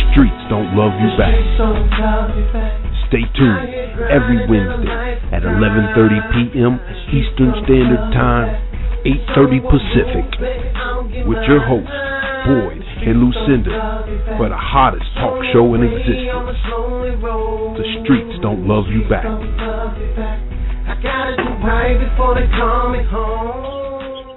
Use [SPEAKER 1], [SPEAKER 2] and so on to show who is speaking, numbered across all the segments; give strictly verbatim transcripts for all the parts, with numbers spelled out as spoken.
[SPEAKER 1] streets don't love you back. Stay tuned every Wednesday at eleven thirty p.m. Eastern Standard Time, eight thirty Pacific, with your hosts, Boyd and Lucinda, for the hottest talk show in existence. The streets don't love you back. I gotta do right before they call me home.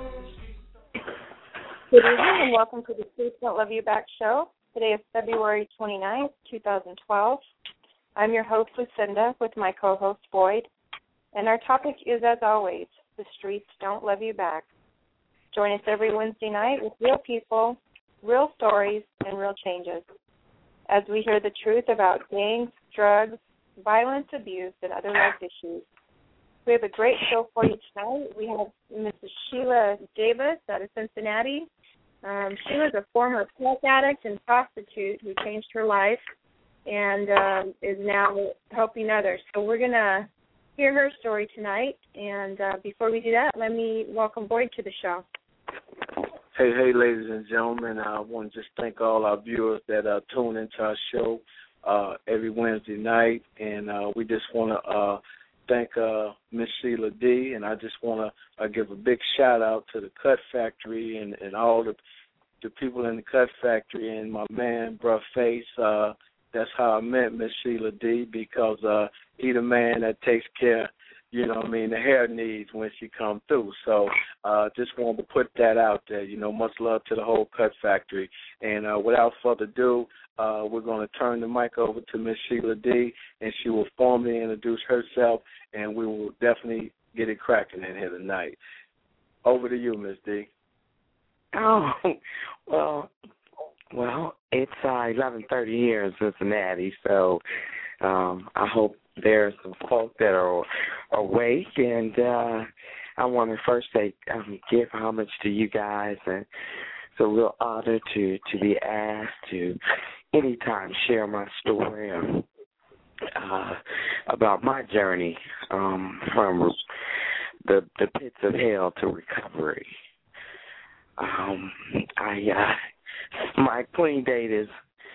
[SPEAKER 2] Good evening and welcome to the Streets Don't Love You Back show. Today is February twenty-ninth, twenty twelve. I'm your host, Lucinda, with my co-host, Boyd. And our topic is, as always, the streets don't love you back. Join us every Wednesday night with real people, real stories, and real changes as we hear the truth about gangs, drugs, violence, abuse, and other life issues. We have a great show for you tonight. We have Missus Sheila Davis out of Cincinnati. Um, Sheila's a former crack addict and prostitute who changed her life and um, is now helping others. So we're going to hear her story tonight. And uh, before we do that, let me welcome Boyd to the show.
[SPEAKER 3] Hey, hey, ladies and gentlemen. I want to just thank all our viewers that uh, tune into our show uh, every Wednesday night. And uh, we just want to uh, thank uh, Miss Sheila D. And I just want to uh, give a big shout-out to the Cut Factory and, and all the the people in the Cut Factory and my man, Bruh Face. Uh, that's how I met Miss Sheila D. because uh, he the man that takes care, you know what I mean, the hair needs when she come through. So uh, just wanted to put that out there. You know, much love to the whole Cut Factory. And uh, without further ado, uh, we're going to turn the mic over to Miss Sheila D., and she will formally introduce herself, and we will definitely get it cracking in here tonight. Over to you, Miss D.
[SPEAKER 4] Oh, well, well, it's uh, eleven thirty here in Cincinnati, so um, I hope there's some folk that are awake, and uh, I want to first say um, give homage to you guys, and it's a real honor to, to be asked to anytime share my story um, uh, about my journey um, from the the pits of hell to recovery. Um, I uh, my clean date is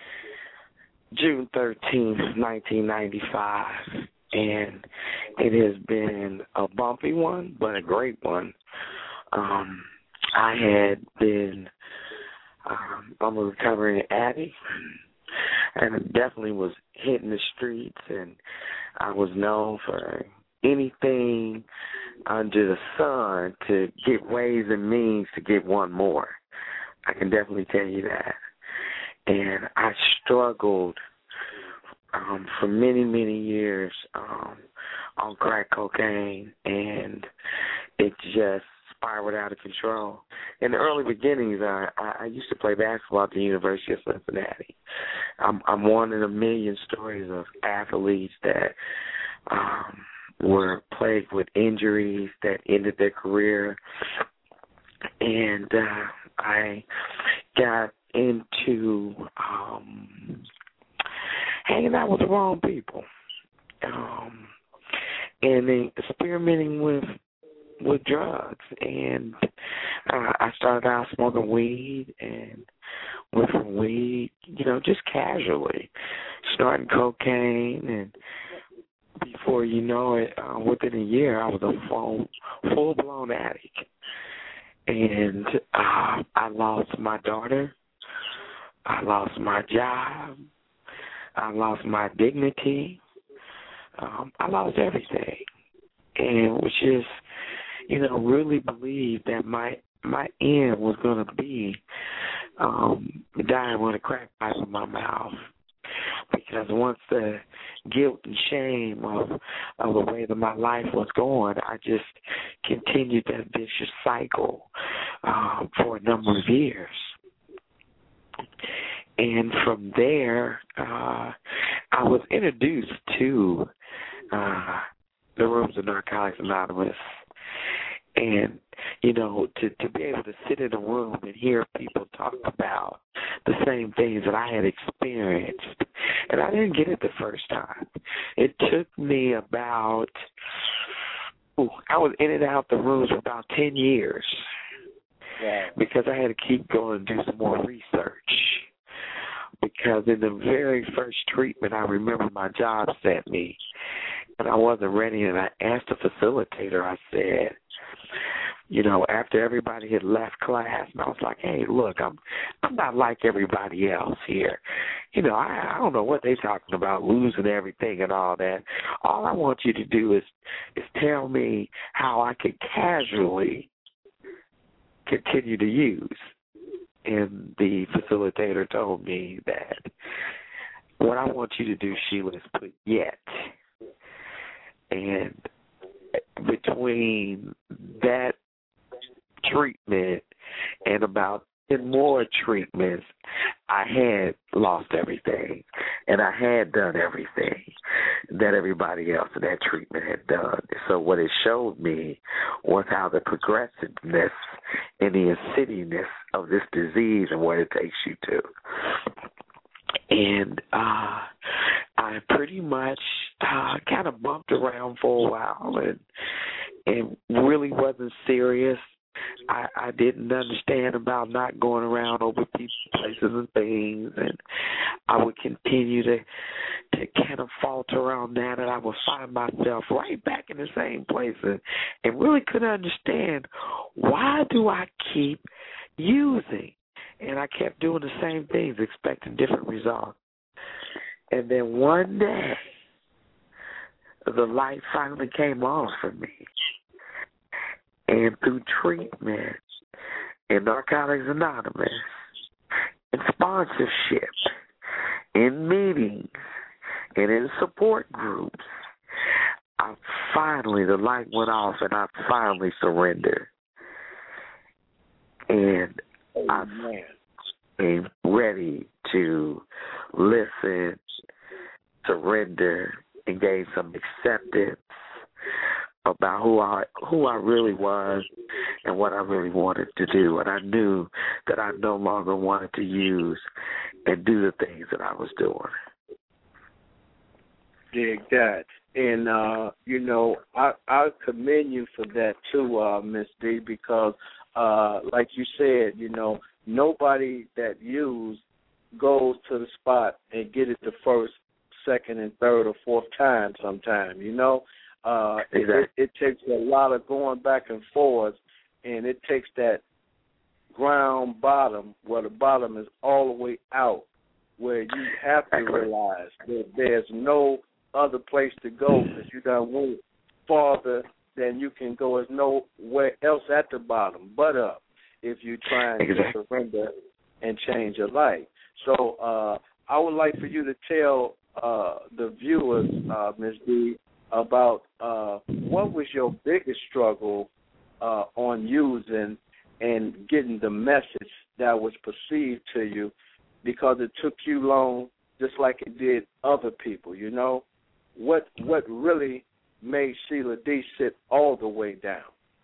[SPEAKER 4] June thirteenth, nineteen ninety-five, and it has been a bumpy one, but a great one. Um, I had been, um, I'm a recovering addict, and I definitely was hitting the streets, and I was known for anything under the sun to get ways and means to get one more. I can definitely tell you that. And I struggled um, for many, many years um, on crack cocaine, and it just spiraled out of control. In the early beginnings, I, I used to play basketball at the University of Cincinnati. I'm, I'm one in a million stories of athletes that um, were plagued with injuries that ended their career. And uh, I got into um, hanging out with the wrong people, um, and then experimenting with with drugs. And uh, I started out smoking weed and went from weed, you know, just casually, starting cocaine, and before you know it, uh, within a year, I was a full, full-blown addict. And uh, I lost my daughter. I lost my job. I lost my dignity. Um, I lost everything. And was just, you know, really believed that my my end was going to be um, dying with a crack pipe in my mouth. Because once the guilt and shame of, of the way that my life was going, I just continued that vicious cycle uh, for a number of years. And from there, uh, I was introduced to uh, the rooms of Narcotics Anonymous. And, you know, to, to be able to sit in a room and hear people talk about the same things that I had experienced. And I didn't get it the first time. It took me about, ooh, I was in and out the rooms for about ten years. Yeah. Because I had to keep going and do some more research. Because in the very first treatment, I remember my job sent me, and I wasn't ready, and I asked the facilitator, I said, you know, after everybody had left class, and I was like, hey, look, I'm I'm not like everybody else here. You know, I, I don't know what they're talking about, losing everything and all that. All I want you to do is is tell me how I can casually continue to use. And the facilitator told me that what I want you to do, Sheila, is put yet. And between that treatment and about ten more treatments, I had lost everything, and I had done everything that everybody else in that treatment had done. So what it showed me was how the progressiveness and the insidiousness of this disease and what it takes you to. And uh, I pretty much uh, kind of bumped around for a while and and really wasn't serious. I, I didn't understand about not going around over people's places and things, and I would continue to to kind of falter on that, and I would find myself right back in the same place, and, and really couldn't understand, why do I keep using? And I kept doing the same things, expecting different results. And then one day, the light finally came on for me. And through treatment in Narcotics Anonymous, in sponsorship, in meetings, and in support groups, I finally, the light went off and I finally surrendered. And I am ready to listen, surrender, and gain some acceptance about who I who I really was and what I really wanted to do. And I knew that I no longer wanted to use and do the things that I was doing.
[SPEAKER 3] Dig that. And, uh, you know, I, I commend you for that, too, uh, Miss D, because, uh, like you said, you know, nobody that used goes to the spot and get it the first, second, and third or fourth time sometime, you know. Uh, exactly. it, it takes a lot of going back and forth, and it takes that ground bottom where the bottom is all the way out, where you have to realize that there's no other place to go because you done went farther than you can go. There's nowhere else at the bottom but up if you're trying exactly. to surrender and change your life. So uh, I would like for you to tell uh, the viewers, uh, Miz D, about uh, what was your biggest struggle uh, on using and getting the message that was perceived to you, because it took you long, just like it did other people, you know? What what really made Sheila D sit all the way down?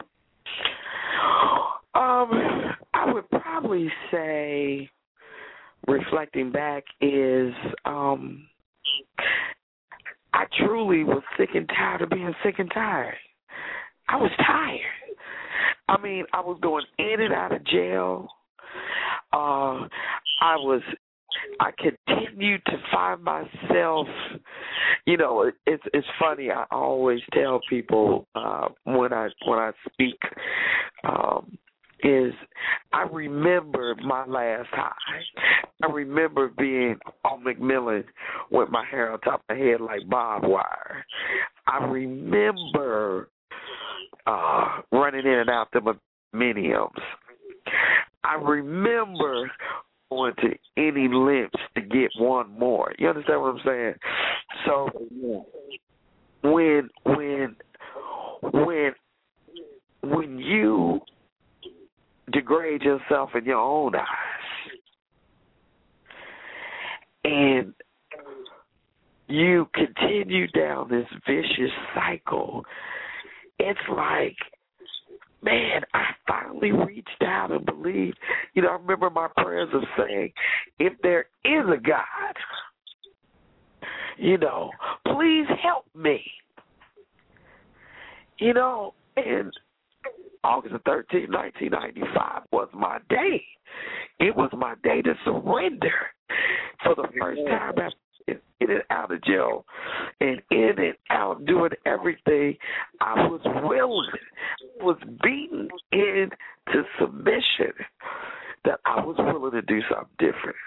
[SPEAKER 4] Um, I would probably say, reflecting back, is um, I truly was sick and tired of being sick and tired. I was tired. I mean, I was going in and out of jail. Uh, I was, I continued to find myself, you know, it, it's it's funny. I always tell people uh, when I when I speak, um, is I remember my last high. I remember being on McMillan with my hair on top of my head like barbed wire. I remember uh, running in and out the Millenniums. I remember going to any lengths to get one more. You understand what I'm saying? So when when when when you degrade yourself in your own eyes and you continue down this vicious cycle, it's like, man, I finally reached out and believed. You know, I remember my prayers of saying, if there is a God, you know, please help me. You know, and August the thirteenth, nineteen ninety-five was my day. It was my day to surrender. For the first time after in and out of jail and in and out doing everything, I was willing, was beaten into submission that I was willing to do something different.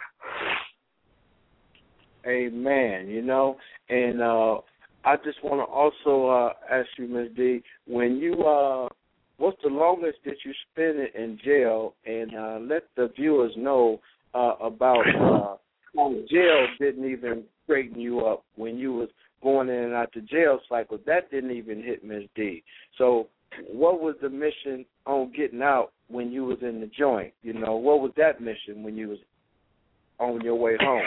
[SPEAKER 3] Amen. You know, and uh, I just want to also uh, ask you, Miz D, when you, uh, what's the longest that you spent it in jail, and uh, let the viewers know uh, about uh, how jail didn't even straighten you up when you was going in and out the jail cycle. That didn't even hit Miz D. So what was the mission on getting out when you was in the joint? You know, what was that mission when you was on your way home?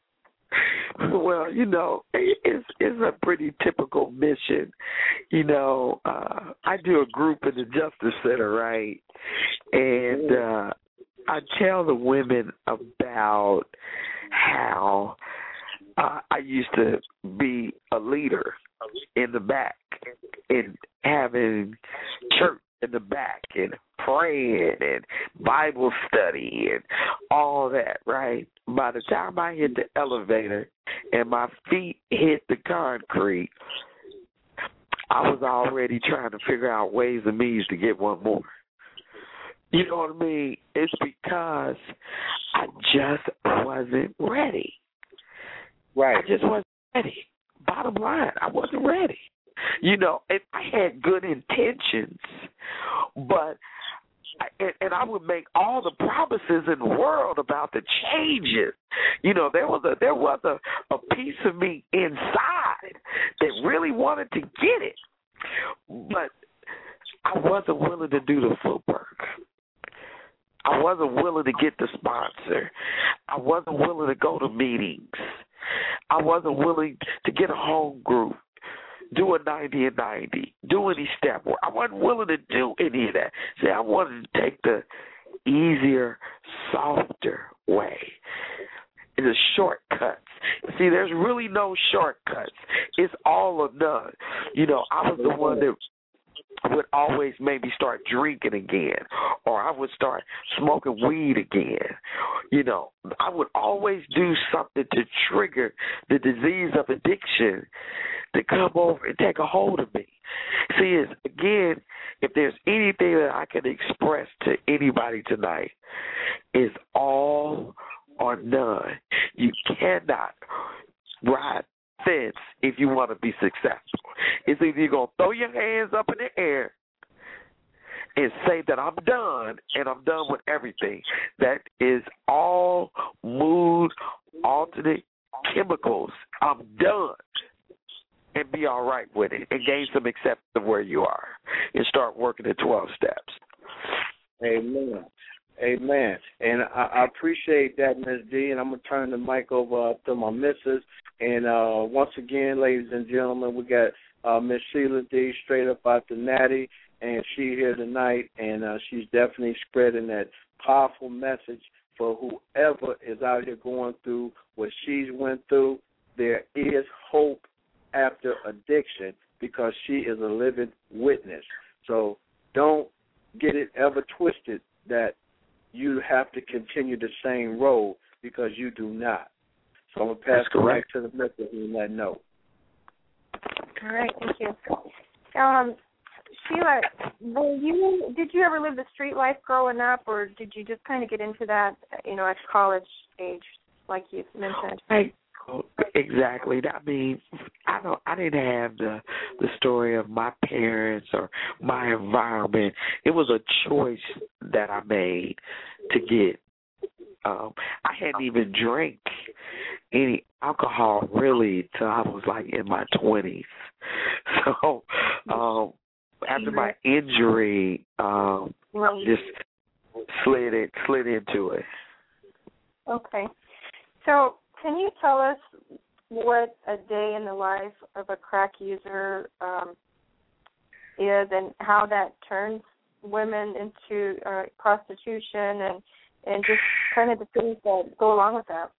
[SPEAKER 4] Well, you know, it's it's a pretty typical mission. You know, uh, I do a group in the Justice Center, right? And uh, I tell the women about how uh, I used to be a leader in the back and having church in the back and praying and Bible study and all that, right? By the time I hit the elevator and my feet hit the concrete, I was already trying to figure out ways and means to get one more. You know what I mean? It's because I just wasn't ready.
[SPEAKER 3] Right.
[SPEAKER 4] I just wasn't ready. Bottom line, I wasn't ready. You know, and I had good intentions, but and, and I would make all the promises in the world about the changes. You know, there was a there was a, a piece of me inside that really wanted to get it, but I wasn't willing to do the footwork. I wasn't willing to get the sponsor. I wasn't willing to go to meetings. I wasn't willing to get a home group, do a ninety and ninety, do any step work. I wasn't willing to do any of that. See, I wanted to take the easier, softer way, the shortcuts. See, there's really no shortcuts. It's all or none. You know, I was the one that would always maybe start drinking again, or I would start smoking weed again. You know, I would always do something to trigger the disease of addiction to come over and take a hold of me. See, it's, again, if there's anything that I can express to anybody tonight, it's all or none. You cannot ride fence if you want to be successful. It's either you're going to throw your hands up in the air and say that I'm done and I'm done with everything. That is all mood alternate chemicals. I'm done. And be all right with it and gain some acceptance of where you are and start working the twelve steps.
[SPEAKER 3] Amen. Amen. And I, I appreciate that, Miz D, and I'm going to turn the mic over uh, to my missus. And uh, once again, ladies and gentlemen, we got uh, Miss Sheila D straight up out the Natty, and she here tonight, and uh, she's definitely spreading that powerful message for whoever is out here going through what she's went through. There is hope after addiction because she is a living witness. So don't get it ever twisted that you have to continue the same road because you do not. So I'm going to pass it back to the message and let know.
[SPEAKER 2] All right, thank you. Um, Sheila, were you, did you ever live the street life growing up, or did you just kind of get into that, you know, at college age, like you mentioned?
[SPEAKER 4] I, exactly. I mean, I don't. I didn't have the the story of my parents or my environment. It was a choice that I made to get. Um, I hadn't even drank any alcohol really till I was like in my twenties. So um, after my injury, um, just slid it slid into it.
[SPEAKER 2] Okay. So can you tell us what a day in the life of a crack user um, is and how that turns women into uh, prostitution and, and just kind of the things that go along with that?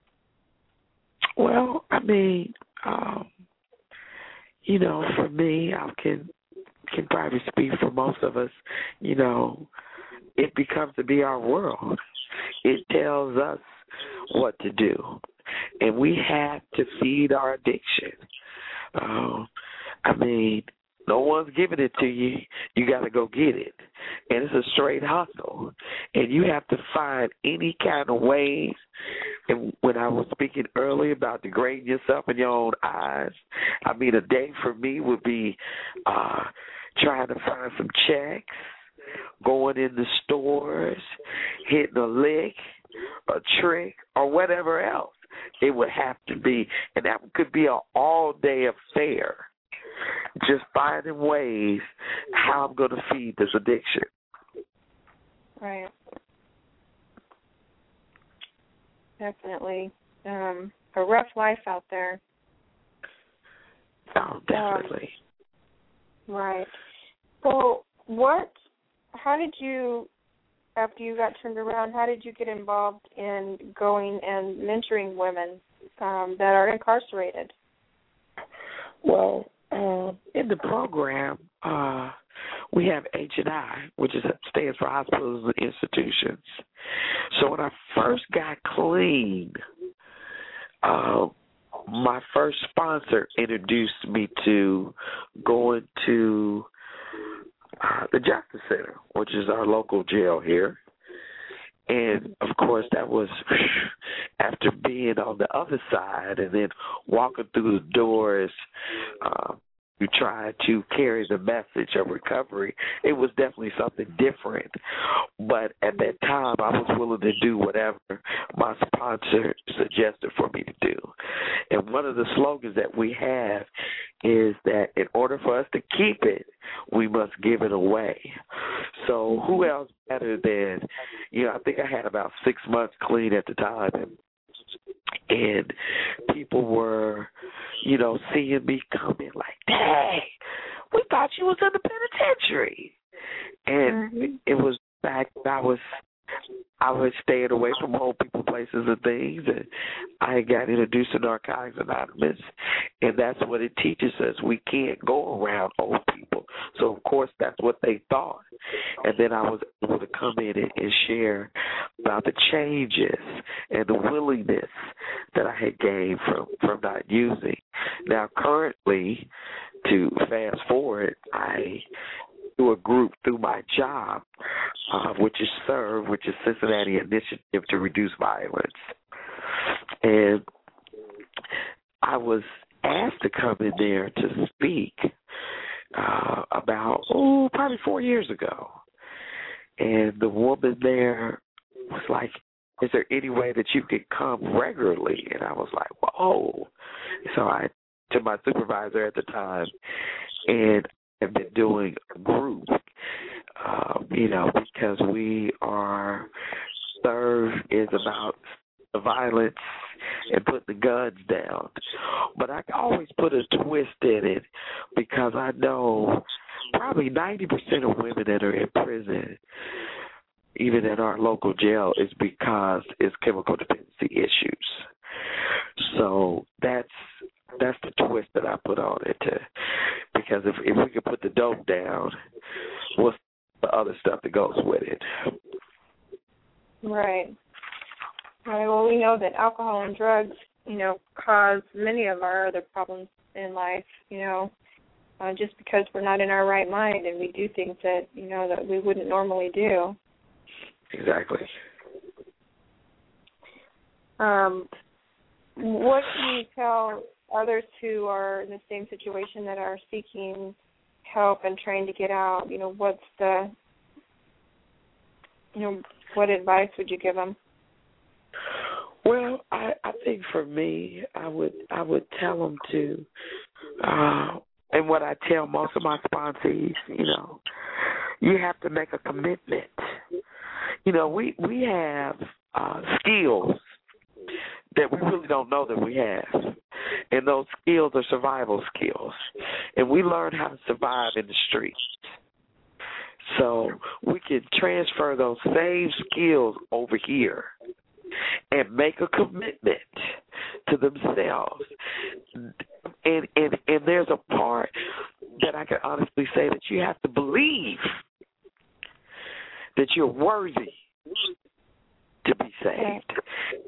[SPEAKER 4] Well, I mean, um, you know, for me, I can can probably speak for most of us, you know, it becomes to be our world. It tells us what to do. And we have to feed our addiction. Uh, I mean, no one's giving it to you. You got to go get it. And it's a straight hustle. And you have to find any kind of ways. And when I was speaking earlier about degrading yourself in your own eyes, I mean, a day for me would be uh, trying to find some checks, going in the stores, hitting a lick, a trick, or whatever else. It would have to be, and that could be an all-day affair. Just finding ways how I'm going to feed this addiction.
[SPEAKER 2] Right. Definitely. Um, a rough life out there.
[SPEAKER 4] Oh, definitely.
[SPEAKER 2] Um, right. So what, how did you, after you got turned around, how did you get involved in going and mentoring women um, that are incarcerated?
[SPEAKER 4] Well, um, in the program, uh, we have H and I, which is stands for hospitals and institutions. So when I first got clean, uh, my first sponsor introduced me to going to uh, the Justice Center, which is our local jail here. And, of course, that was after being on the other side and then walking through the doors, uh, you try to carry the message of recovery. It was definitely something different. But at that time, I was willing to do whatever my sponsor suggested for me to do. And one of the slogans that we have is that in order for us to keep it, we must give it away. So who else better than, you know, I think I had about six months clean at the time, and And people were, you know, seeing me come in like, dang, we thought you was in the penitentiary. And mm-hmm. it was the fact that I was, I was staying away from old people, places, and things. And I got introduced to Narcotics Anonymous. And that's what it teaches us. We can't go around old people. So, of course, that's what they thought. And then I was able to come in and, and share about the changes and the willingness that I had gained from, from not using. Now, currently, to fast forward, I do a group through my job, uh, which is SERVE, which is Cincinnati Initiative to Reduce Violence. And I was asked to come in there to speak uh, about, oh, probably four years ago. And the woman there was like, is there any way that you could come regularly? And I was like, whoa. So I, to my supervisor at the time, and have been doing a group, uh, you know, because we are, SERVE is about the violence and put the guns down. But I always put a twist in it because I know probably ninety percent of women that are in prison, even in our local jail, is because it's chemical dependency issues. So that's that's the twist that I put on it, to, because if, if we can put the dope down, what's the other stuff that goes with it?
[SPEAKER 2] Right. Right. Well, we know that alcohol and drugs, you know, cause many of our other problems in life, you know, uh, just because we're not in our right mind and we do things that, you know, that we wouldn't normally do.
[SPEAKER 4] Exactly.
[SPEAKER 2] Um, what can you tell others who are in the same situation that are seeking help and trying to get out? You know, what's the, you know, what advice would you give them?
[SPEAKER 4] Well, I, I think for me, I would I would tell them to, uh, and what I tell most of my sponsees, you know, you have to make a commitment. You know, we we have uh, skills that we really don't know that we have, and those skills are survival skills, and we learn how to survive in the streets. So we can transfer those same skills over here and make a commitment to themselves. And, and and there's a part that I can honestly say that you have to believe that you're worthy to be saved.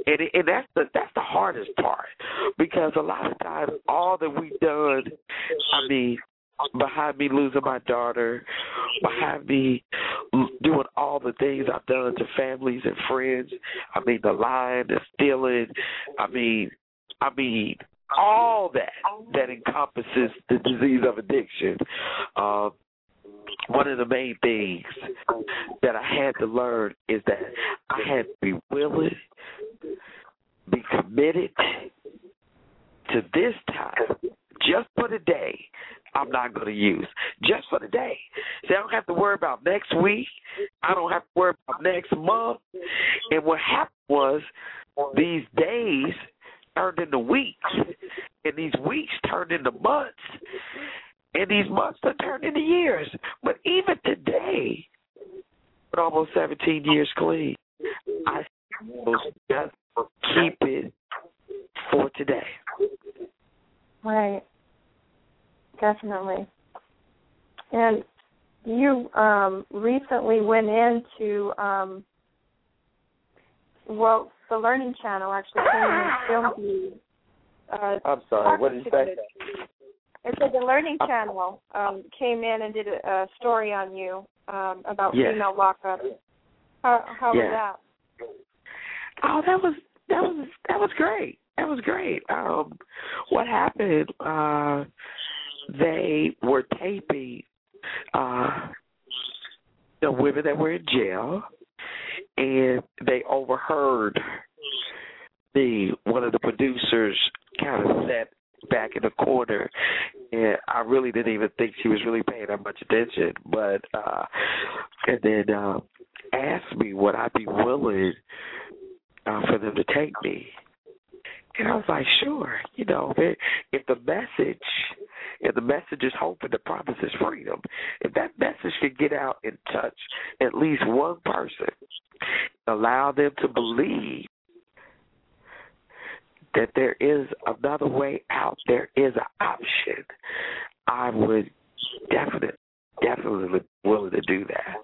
[SPEAKER 4] And, it, and that's the that's the hardest part, because a lot of times all that we've done, I mean, behind me losing my daughter, behind me doing all the things I've done to families and friends, I mean, the lying, the stealing, I mean, I mean, all that that encompasses the disease of addiction. Uh, one of the main things that I had to learn is that I had to be willing, be committed to this time, just for the day, I'm not going to use. Just for the day. See, I don't have to worry about next week. I don't have to worry about next month. And what happened was these days turned into weeks, and these weeks turned into months, and these months have turned into years. But even today, with almost seventeen years clean, I still just keep it for today.
[SPEAKER 2] Right. Definitely. And you um, recently went into, um, well, the Learning Channel actually came in and filmed you. Uh,
[SPEAKER 4] I'm sorry, what did you say?
[SPEAKER 2] It said the Learning Channel um, came in and did a, a story on you um, about
[SPEAKER 4] yes.
[SPEAKER 2] female lockup. How, how
[SPEAKER 4] yes.
[SPEAKER 2] was that?
[SPEAKER 4] Oh, that was that was that was great. That was great. Um, what happened? Uh, they were taping uh, the women that were in jail, and they overheard the one of the producers kind of sat back in the corner, and I really didn't even think she was really paying that much attention. But uh, and then uh, asked me would I be willing uh, for them to take me. And I was like, sure. You know, if the message, if the message is hope and the promise is freedom, if that message can get out and touch at least one person, allow them to believe that there is another way out, there is an option, I would definitely, definitely be willing to do that.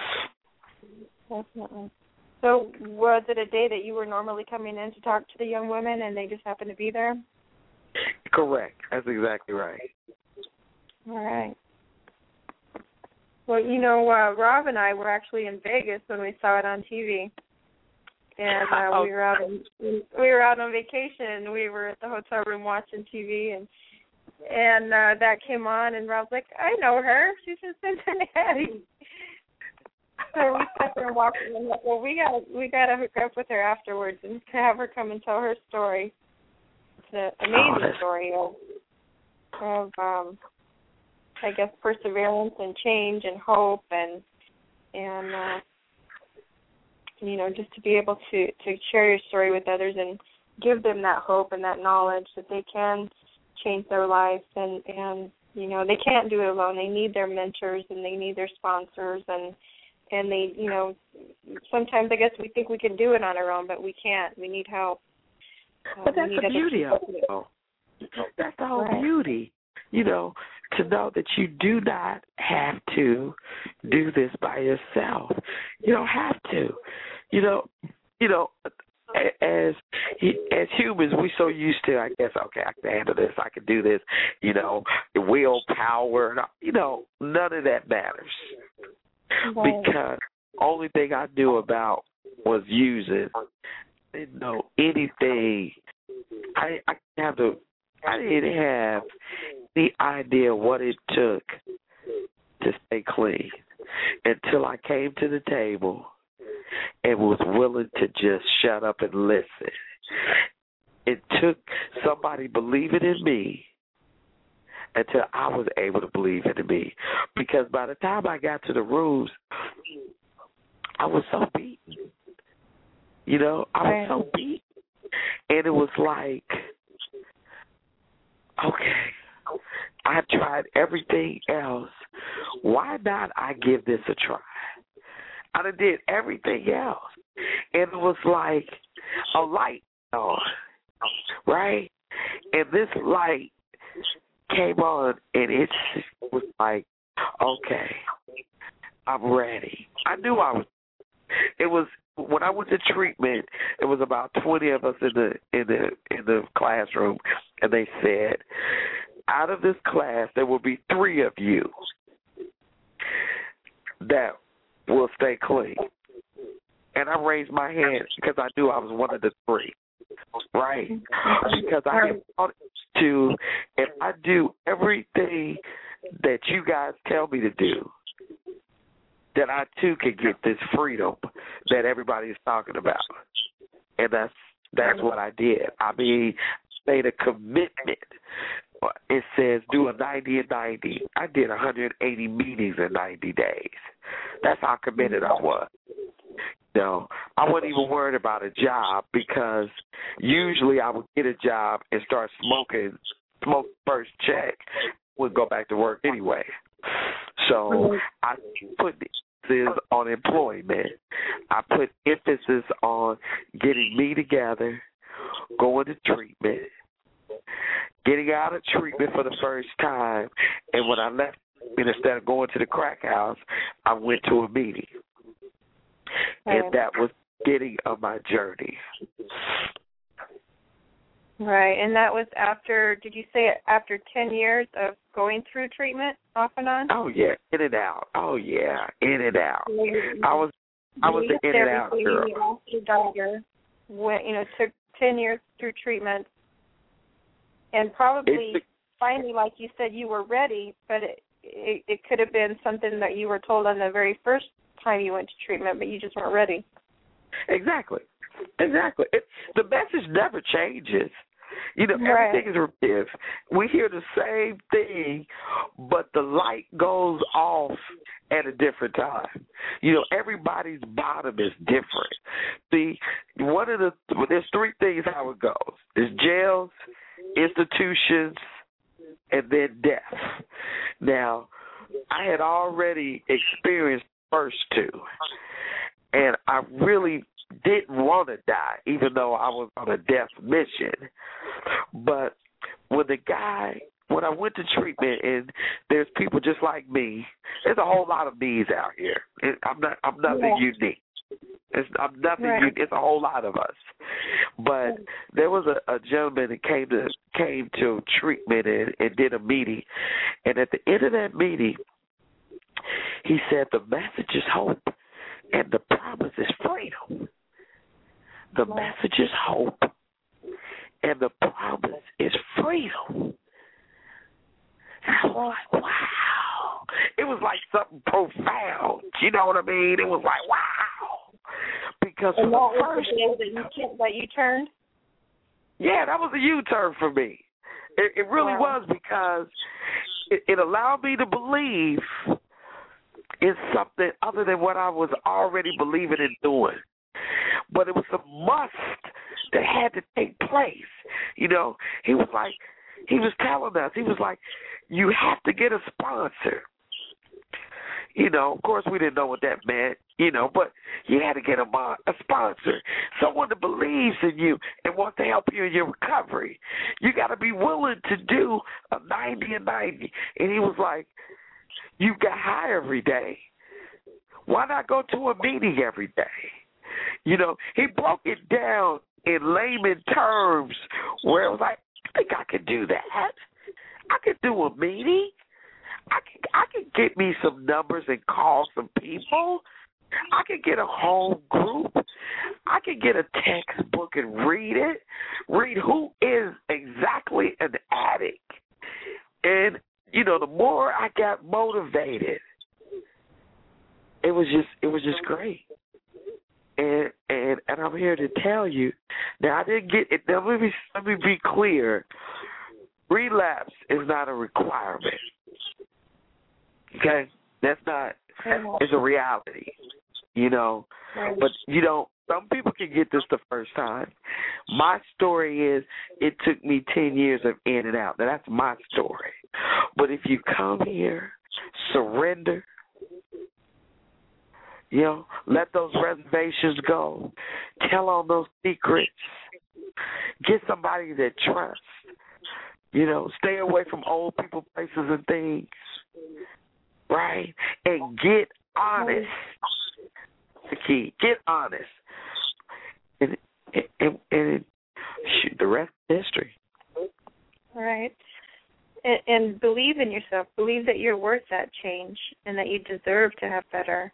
[SPEAKER 2] Definitely. So was it a day that you were normally coming in to talk to the young women and they just happened to be there?
[SPEAKER 4] Correct. That's exactly right.
[SPEAKER 2] All right. Well, you know, uh, Rob and I were actually in Vegas when we saw it on T V. And uh,
[SPEAKER 4] oh.
[SPEAKER 2] we were out on, we were out on vacation and we were at the hotel room watching T V, and and uh, that came on and Rob's like, I know her. She's in Cincinnati. So we sat there and walked in and like, well, we got we got to hook up with her afterwards and have her come and tell her story. It's an amazing
[SPEAKER 4] oh,
[SPEAKER 2] story of, of um, I guess, perseverance and change and hope and and uh, you know, just to be able to, to share your story with others and give them that hope and that knowledge that they can change their lives and and you know they can't do it alone. They need their mentors and they need their sponsors and. And they, you know, sometimes I guess we think we can do it on our own, but we can't. We need help. Uh,
[SPEAKER 4] but that's the beauty of it. Though. That's the whole right. beauty, you know, to know that you do not have to do this by yourself. You don't have to. You know, you know, as as humans, we're so used to, I guess, okay, I can handle this, I can do this, you know, willpower, you know, none of that matters.
[SPEAKER 2] Right.
[SPEAKER 4] Because only thing I knew about was using. I didn't know anything. I I have the I didn't have the idea what it took to stay clean until I came to the table and was willing to just shut up and listen. It took somebody believing in me until I was able to believe in me. Because by the time I got to the rooms, I was so beaten. You know, I was so beaten. And it was like, okay, I've tried everything else. Why not I give this a try? I done did everything else. And it was like a light on, right? And this light came on, and it was like, okay, I'm ready. I knew I was. It was
[SPEAKER 5] when I went to treatment, it was about twenty of us in the in the in the classroom, and they said, out of this class, there will be three of you that will stay clean. And I raised my hand because I knew I was one of the three, right? Because I am taught to, if I do everything that you guys tell me to do, then I too can get this freedom that everybody is talking about. And that's that's what I did. I mean, made a commitment. It says do a ninety and ninety. I did one hundred eighty meetings in ninety days. That's how committed I was. No, I wasn't even worried about a job because usually I would get a job and start smoking, smoke first check, would go back to work anyway. So I put emphasis on employment. I put emphasis on getting me together, going to treatment, getting out of treatment for the first time, and when I left, instead of going to the crack house, I went to a meeting. And that was the beginning of my journey.
[SPEAKER 2] Right, and that was after, did you say after ten years of going through treatment off and on?
[SPEAKER 5] Oh, yeah, in and out. Oh, yeah, in and out. I was I was the in and out girl.
[SPEAKER 2] Your doctor went, you know, took ten years through treatment, and probably it's, finally, like you said, you were ready, but it, it, it could have been something that you were told on the very first time you went to treatment, but you just weren't ready.
[SPEAKER 5] Exactly. Exactly. It, the message never changes. You know,
[SPEAKER 2] right.
[SPEAKER 5] Everything is repetitive. We hear the same thing, but the light goes off at a different time. You know, everybody's bottom is different. See, one of the well, there's three things how it goes. There's jails, institutions, and then death. Now, I had already experienced the first two, and I really didn't want to die, even though I was on a death mission. But when the guy, when I went to treatment, and there's people just like me, there's a whole lot of me's out here. And I'm not, I'm nothing yeah. unique. It's, I'm nothing
[SPEAKER 2] right.
[SPEAKER 5] unique. It's a whole lot of us. But there was a, a gentleman that came to came to treatment and, and did a meeting, and at the end of that meeting, he said the message is hope, and the promise is freedom. The message is hope, and the promise is freedom. And I was like, wow. It was like something profound. You know what I mean? It was like, wow. Because
[SPEAKER 2] and
[SPEAKER 5] for
[SPEAKER 2] that
[SPEAKER 5] the
[SPEAKER 2] was
[SPEAKER 5] first
[SPEAKER 2] the day that you, that you turned?
[SPEAKER 5] Yeah, that was a U-turn for me. It, it really wow. was because it, it allowed me to believe in something other than what I was already believing and doing. But it was a must that had to take place. You know, he was like, he was telling us, he was like, you have to get a sponsor. You know, of course, we didn't know what that meant, you know, but you had to get a, a sponsor, someone that believes in you and wants to help you in your recovery. You got to be willing to do a ninety and ninety. And he was like, you got high every day. Why not go to a meeting every day? You know, he broke it down in layman terms where it was like, I think I could do that. I could do a meeting. I can, I can get me some numbers and call some people. I can get a home group. I can get a textbook and read it. Read who is exactly an addict. And, you know, the more I got motivated, it was just it was just great. And and and I'm here to tell you. Now I didn't get it. Now let me let me be clear. Relapse is not a requirement. Okay, that's not. It's a reality. You know, but you know, some people can get this the first time. My story is it took me ten years of in and out. Now that's my story. But if you come here, surrender. You know, let those reservations go. Tell on those secrets. Get somebody that trusts. You know, stay away from old people, places, and things. Right? And get honest. That's the key. Get honest. and and, and, and shoot, the rest is history.
[SPEAKER 2] All right. And, and believe in yourself. Believe that you're worth that change and that you deserve to have better.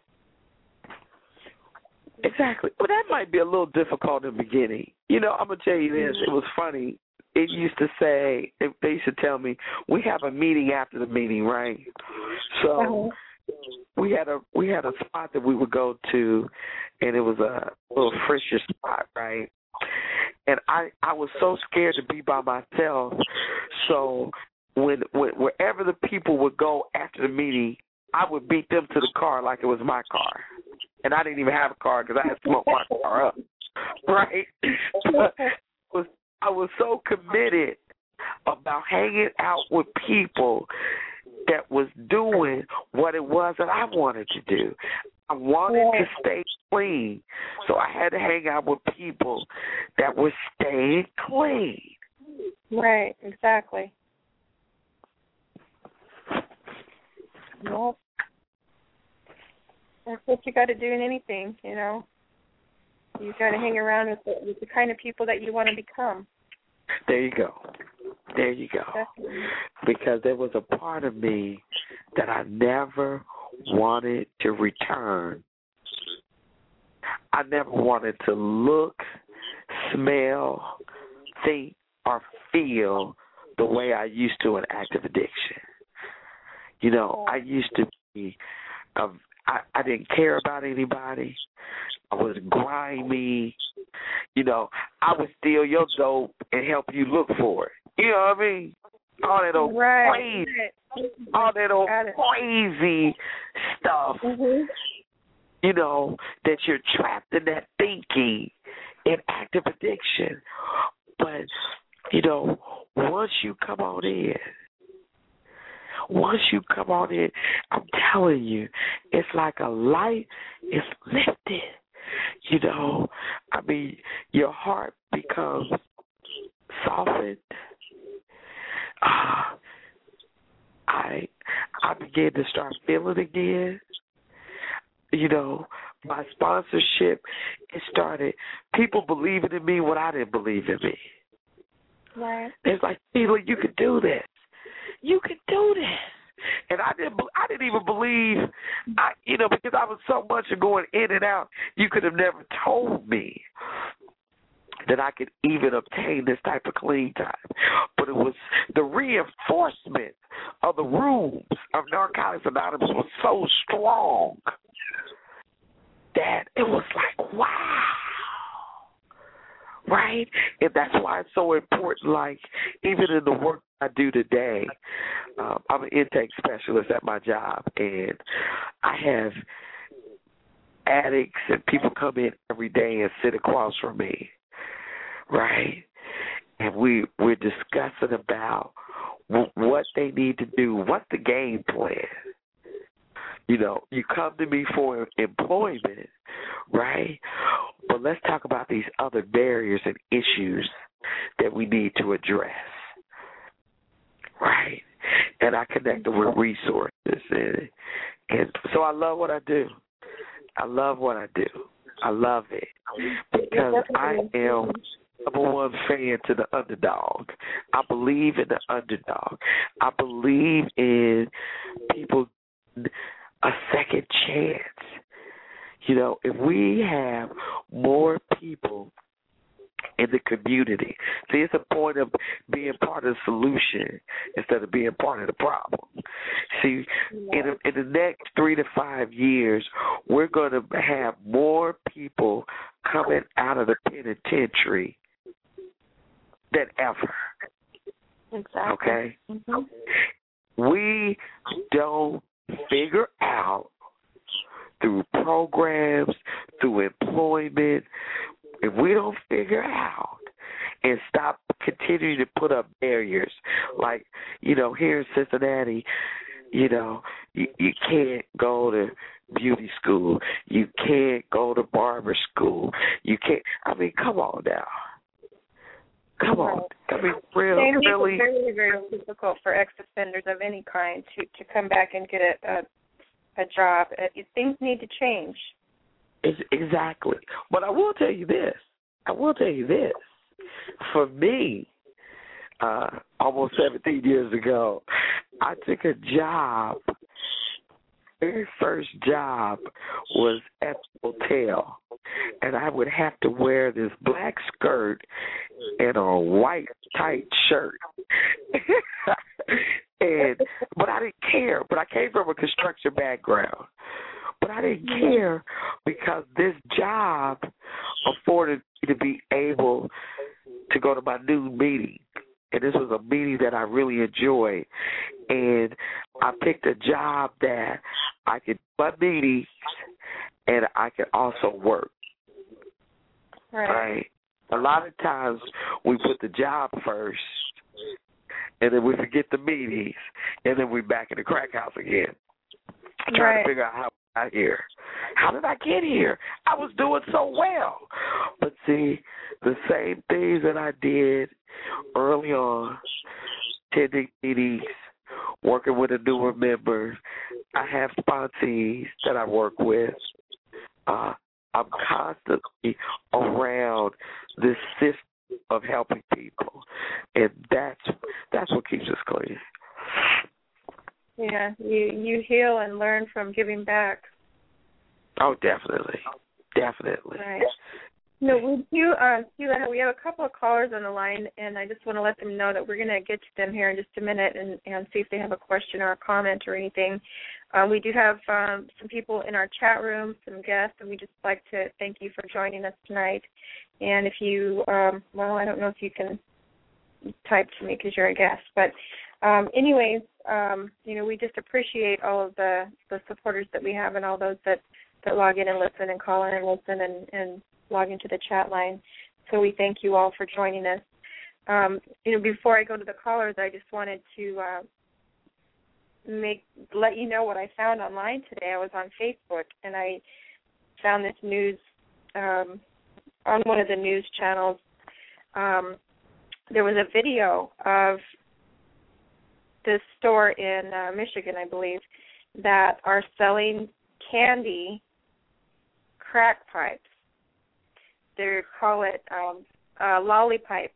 [SPEAKER 5] Exactly. Well, that might be a little difficult in the beginning. You know, I'm going to tell you this. It was funny. It used to say, they used to tell me, we have a meeting after the meeting, right? So uh-huh. we had a we had a spot that we would go to, and it was a little frisher spot, right? And I, I was so scared to be by myself. So when, when wherever the people would go after the meeting, I would beat them to the car like it was my car. And I didn't even have a car because I had smoked my car up, right? But I was, I was so committed about hanging out with people that was doing what it was that I wanted to do. I wanted to stay clean, so I had to hang out with people that were staying clean.
[SPEAKER 2] Right, exactly. Well, that's what you got to do in anything, you know. You got to hang around with the, with the kind of people that you want to become.
[SPEAKER 5] There you go. There you go.
[SPEAKER 2] Definitely.
[SPEAKER 5] Because there was a part of me that I never wanted to return. I never wanted to look, smell, think, or feel the way I used to in active addiction. You know, I used to be, uh, I, I didn't care about anybody. I was grimy. You know, I would steal your dope and help you look for it. You know what I mean? All that old
[SPEAKER 2] right.
[SPEAKER 5] crazy, all that old crazy stuff. Mm-hmm. You know, that you're trapped in that thinking in active addiction. But, you know, once you come on in, once you come on in, I'm telling you, it's like a light is lifted. You know, I mean, your heart becomes softened. Uh, I I began to start feeling again. You know, my sponsorship, it started, people believing in me when I didn't believe in me.
[SPEAKER 2] Right.
[SPEAKER 5] It's like, Sheila, you could do this. You could do this. And I didn't I didn't even believe, I, you know, because I was so much of going in and out, you could have never told me that I could even obtain this type of clean time. But it was the reinforcement of the rooms of Narcotics Anonymous was so strong that it was like, wow. Right? And that's why it's so important, like, even in the work I do today, um, I'm an intake specialist at my job, and I have addicts and people come in every day and sit across from me, right? And we, we're discussing about w- what they need to do, what's the game plan. You know, you come to me for employment, right? But let's talk about these other barriers and issues that we need to address, right? And I connect them with resources. And, and so I love what I do. I love what I do. I love it because I am number one fan to the underdog. I believe in the underdog. I believe in people a second chance. You know, if we have more people in the community, see, it's a point of being part of the solution instead of being part of the problem. See, in, a, in the next three to five years, we're going to have more people coming out of the penitentiary than ever.
[SPEAKER 2] Exactly.
[SPEAKER 5] Okay?
[SPEAKER 2] Mm-hmm.
[SPEAKER 5] We don't figure out through programs, through employment, if we don't figure out and stop continuing to put up barriers, like, you know, here in Cincinnati, you know, you, you can't go to beauty school, you can't go to barber school, you can't, I mean, come on now. Come on. I mean, real,
[SPEAKER 2] It
[SPEAKER 5] really.
[SPEAKER 2] It's very, very difficult for ex-offenders of any kind to, to come back and get a, a a job. Uh, things need to change.
[SPEAKER 5] Exactly. But I will tell you this. I will tell you this. For me, uh, almost seventeen years ago, I took a job. Very first job was at the hotel, and I would have to wear this black skirt and a white tight shirt. and but I didn't care. But I came from a construction background. But I didn't care because this job afforded me to be able to go to my noon meeting. And this was a meeting that I really enjoyed. And I picked a job that I could do my meetings and I could also work.
[SPEAKER 2] Right.
[SPEAKER 5] right. A lot of times we put the job first and then we forget the meetings and then we're back in the crack house again. Trying
[SPEAKER 2] right.
[SPEAKER 5] to figure out how I got here. How did I get here? I was doing so well. But see, the same things that I did early on, attending meetings, working with the newer members. I have sponsees that I work with. Uh, I'm constantly around this system of helping people, and that's that's what keeps us clean.
[SPEAKER 2] Yeah, you you heal and learn from giving back.
[SPEAKER 5] Oh, definitely, definitely.
[SPEAKER 2] Right. No, we do. Uh, we have a couple of callers on the line, and I just want to let them know that we're going to get to them here in just a minute and, and see if they have a question or a comment or anything. Uh, we do have um, some people in our chat room, some guests, and we just like to thank you for joining us tonight. And if you, um, well, I don't know if you can type to me because you're a guest, but um, anyways, um, you know, we just appreciate all of the, the supporters that we have and all those that, that log in and listen and call in and listen and, and log into the chat line. So we thank you all for joining us. Um, you know, before I go to the callers, I just wanted to uh, make let you know what I found online today. I was on Facebook and I found this news um, on one of the news channels. Um, there was a video of this store in uh, Michigan, I believe, that are selling candy crack pipes. They call it um, a lollipipe,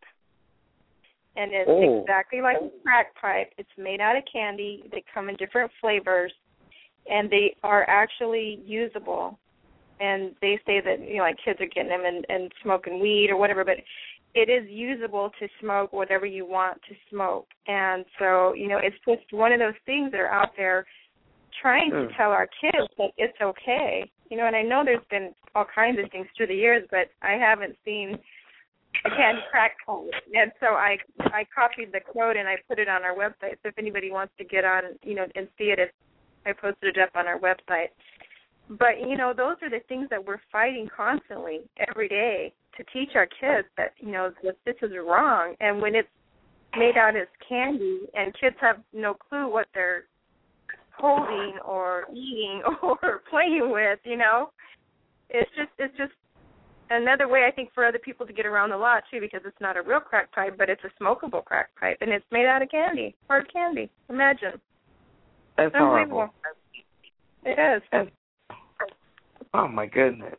[SPEAKER 2] and it's
[SPEAKER 5] oh.
[SPEAKER 2] exactly like a crack pipe. It's made out of candy. They come in different flavors, and they are actually usable. And they say that, you know, like kids are getting them and, and smoking weed or whatever, but it is usable to smoke whatever you want to smoke. And so, you know, it's just one of those things that are out there trying to tell our kids that it's okay. You know, and I know there's been all kinds of things through the years, but I haven't seen a candy crack pipe. And so I I copied the code and I put it on our website. So if anybody wants to get on, you know, and see it, it's, I posted it up on our website. But, you know, those are the things that we're fighting constantly every day to teach our kids that, you know, that this is wrong. And when it's made out as candy and kids have no clue what they're holding or eating or playing with, you know, it's just it's just another way, I think, for other people to get around the law, too, because it's not a real crack pipe, but it's a smokable crack pipe, and it's made out of candy, hard candy. Imagine.
[SPEAKER 5] That's horrible.
[SPEAKER 2] It is.
[SPEAKER 5] That's, oh, my goodness.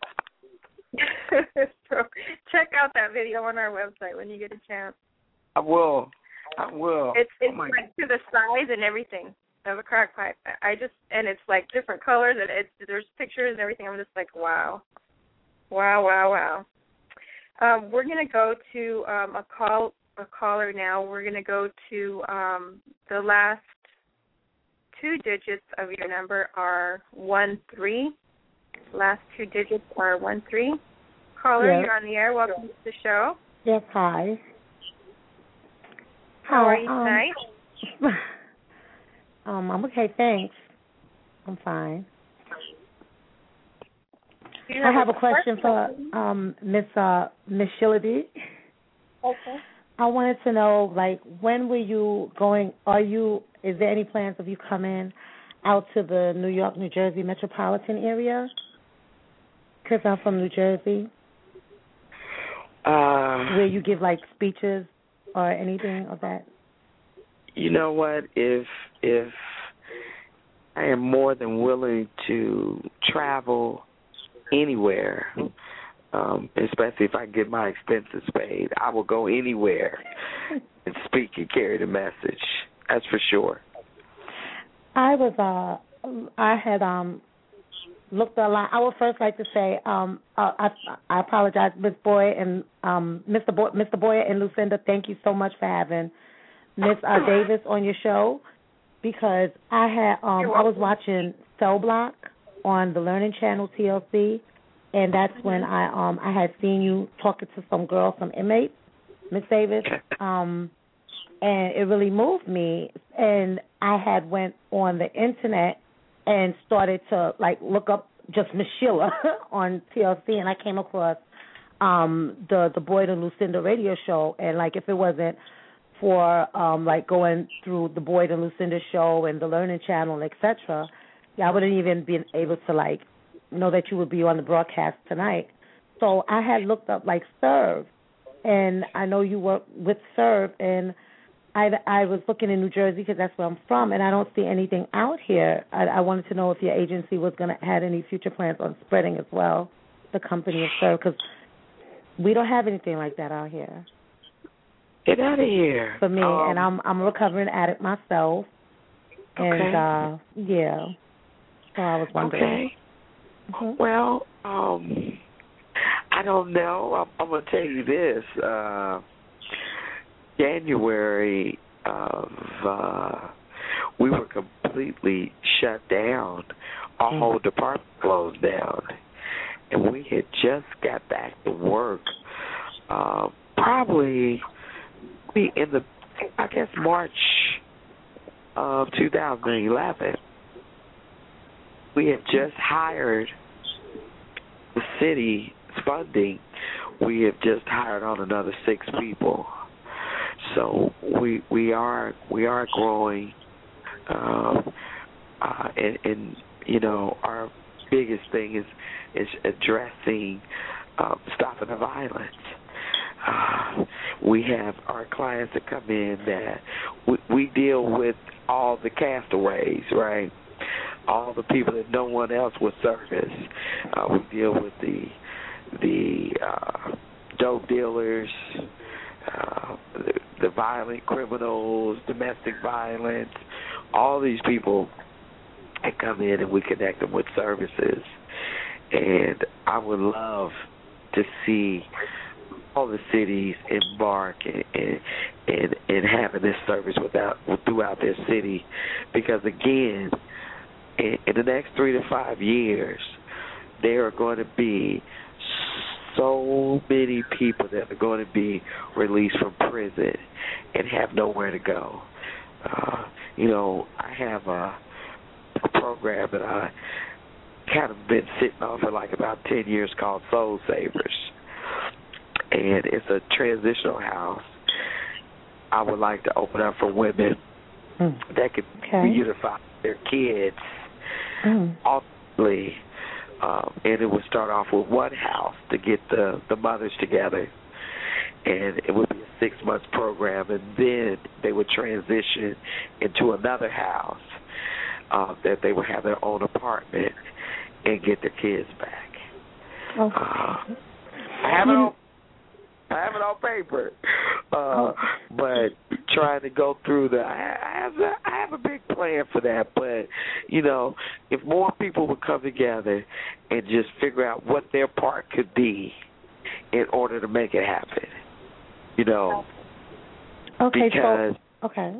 [SPEAKER 2] So check out that video on our website when you get a chance.
[SPEAKER 5] I will. I will.
[SPEAKER 2] It's, it's
[SPEAKER 5] oh my
[SPEAKER 2] like to the size and everything of a crack pipe. I just, and it's like different colors, and it's, there's pictures and everything. I'm just like, wow. Wow, wow, wow. Um, we're going to go to um, a call, a caller now. We're going to go to um, the last two digits of your number are one three. Last two digits are one three. Caller,
[SPEAKER 6] yes.
[SPEAKER 2] You're on the air. Welcome to the show.
[SPEAKER 6] Yes, hi.
[SPEAKER 2] How
[SPEAKER 6] hi,
[SPEAKER 2] are you
[SPEAKER 6] um,
[SPEAKER 2] tonight?
[SPEAKER 6] um, I'm okay, thanks. I'm fine.
[SPEAKER 2] Have
[SPEAKER 6] I have
[SPEAKER 2] a
[SPEAKER 6] a question, question for um, Miss uh, Miss Shillady.
[SPEAKER 2] Okay.
[SPEAKER 6] I wanted to know, like, when were you going? Are you? Is there any plans of you coming out to the New York, New Jersey metropolitan area? Because I'm from New Jersey.
[SPEAKER 5] Uh,
[SPEAKER 6] where you give like speeches or anything of that?
[SPEAKER 5] You know what? If if I am more than willing to travel anywhere, Um, especially if I get my expenses paid. I will go anywhere and speak and carry the message. That's for sure.
[SPEAKER 6] I was, uh, I had um looked a lot. I would first like to say, um, uh, I, I apologize, Miz Boyd and um, Mister Boy, Mister Boyer and Lucinda. Thank you so much for having Miss uh, Davis on your show, because I had, um, I was watching Cell Block on the Learning Channel T L C, and that's when I, um, I had seen you talking to some girls, some inmates, Miss Davis. Um. And it really moved me. And I had went on the internet and started to, like, look up just Miss Sheila on T L C, and I came across um, the the Boyd and Lucinda radio show. And, like, if it wasn't for, um, like, going through the Boyd and Lucinda show and the Learning Channel, et cetera, yeah, I wouldn't even been able to, like, know that you would be on the broadcast tonight. So I had looked up, like, Serve, and I know you work with Serve, and I, I was looking in New Jersey because that's where I'm from, and I don't see anything out here. I, I wanted to know if your agency was going to had any future plans on spreading as well, the company of Serve, because we don't have anything like that out here.
[SPEAKER 5] Get out of here.
[SPEAKER 6] For me,
[SPEAKER 5] um,
[SPEAKER 6] and I'm I'm a recovering addict myself, and
[SPEAKER 5] okay.
[SPEAKER 6] uh, yeah, so I was wondering.
[SPEAKER 5] Okay. Mm-hmm. Well, um, I don't know. I'm, I'm going to tell you this. Uh, January of uh, we were completely shut down. Our whole department closed down, and we had just got back to work. Uh, probably be in the, I guess, March of two thousand eleven. We had just hired the city's funding. We have just hired on another six people. So we we are we are growing, uh, uh, and, and you know our biggest thing is is addressing uh, stopping the violence. Uh, we have our clients that come in that we, we deal with all the castaways, right? All the people that no one else will service. Uh, we deal with the the uh, dope dealers. Uh, the, the violent criminals, domestic violence, all these people that come in and we connect them with services. And I would love to see all the cities embark in, in, in, in having this service without, throughout their city, because, again, in, in the next three to five years, there are going to be so many people that are going to be released from prison and have nowhere to go. Uh, you know, I have a, a program that I kind of been sitting on for like about ten years called Soul Savers. And it's a transitional house I would like to open up for women mm. that could okay. reunify their kids. Mm. Ultimately, Um, and it would start off with one house to get the, the mothers together, and it would be a six-month program, and then they would transition into another house uh, that they would have their own apartment and get their kids back.
[SPEAKER 6] Okay.
[SPEAKER 5] Uh, I have it on, I have it on paper, uh, but trying to go through the, I have, a, I have a big plan for that, but, you know, if more people would come together and just figure out what their part could be in order to make it happen, you know.
[SPEAKER 6] Okay,
[SPEAKER 5] because,
[SPEAKER 6] so, okay.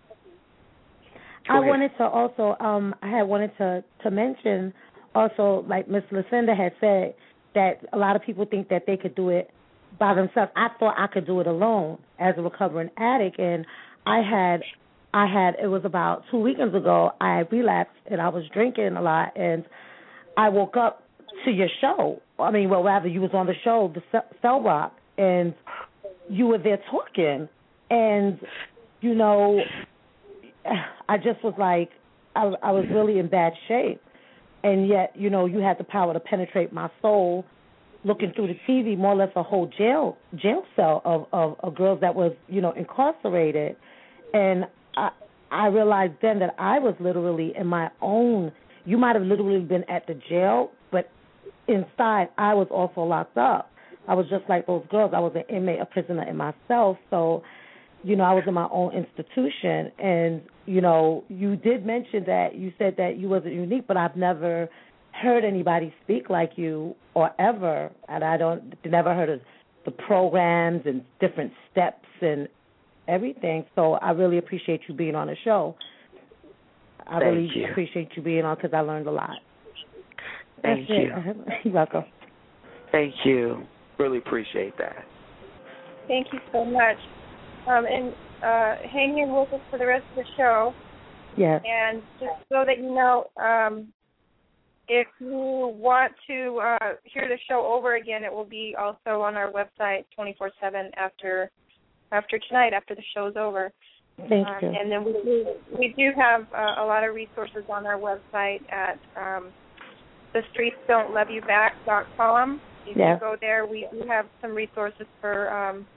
[SPEAKER 6] I
[SPEAKER 5] ahead.
[SPEAKER 6] wanted to also, um, I had wanted to, to mention also, like Miss Lucinda had said, that a lot of people think that they could do it by themselves. I thought I could do it alone as a recovering addict, and I had, I had. It was about two weekends ago. I relapsed, and I was drinking a lot, and I woke up to your show. I mean, well, rather, you was on the show, the Cell Block, and you were there talking, and you know, I just was like, I, I was really in bad shape, and yet, you know, you had the power to penetrate my soul. Looking through the T V, more or less a whole jail jail cell of, of, of girls that was, you know, incarcerated. And I, I realized then that I was literally in my own, you might have literally been at the jail, but inside, I was also locked up. I was just like those girls. I was an inmate, a prisoner in myself. So, you know, I was in my own institution. And, you know, you did mention that you said that you wasn't unique, but I've never heard anybody speak like you or ever. And I don't, never heard of the programs and different steps and everything. So I really appreciate you being on the show. I
[SPEAKER 5] Thank
[SPEAKER 6] really
[SPEAKER 5] you.
[SPEAKER 6] appreciate you being on because I learned a lot.
[SPEAKER 5] Thank
[SPEAKER 6] That's
[SPEAKER 5] you.
[SPEAKER 6] It. You're welcome.
[SPEAKER 5] Thank you. Really appreciate that.
[SPEAKER 2] Thank you so much. Um, and uh, hang in with us for the rest of the show.
[SPEAKER 6] Yes.
[SPEAKER 2] And just so that you know, um, if you want to uh, hear the show over again, it will be also on our website twenty-four seven after after tonight, after the show's over.
[SPEAKER 6] Thank
[SPEAKER 2] um,
[SPEAKER 6] you.
[SPEAKER 2] And then we do, we do have uh, a lot of resources on our website at um, the streets don't love you back dot com. If
[SPEAKER 6] yeah.
[SPEAKER 2] you go there, we do have some resources for um,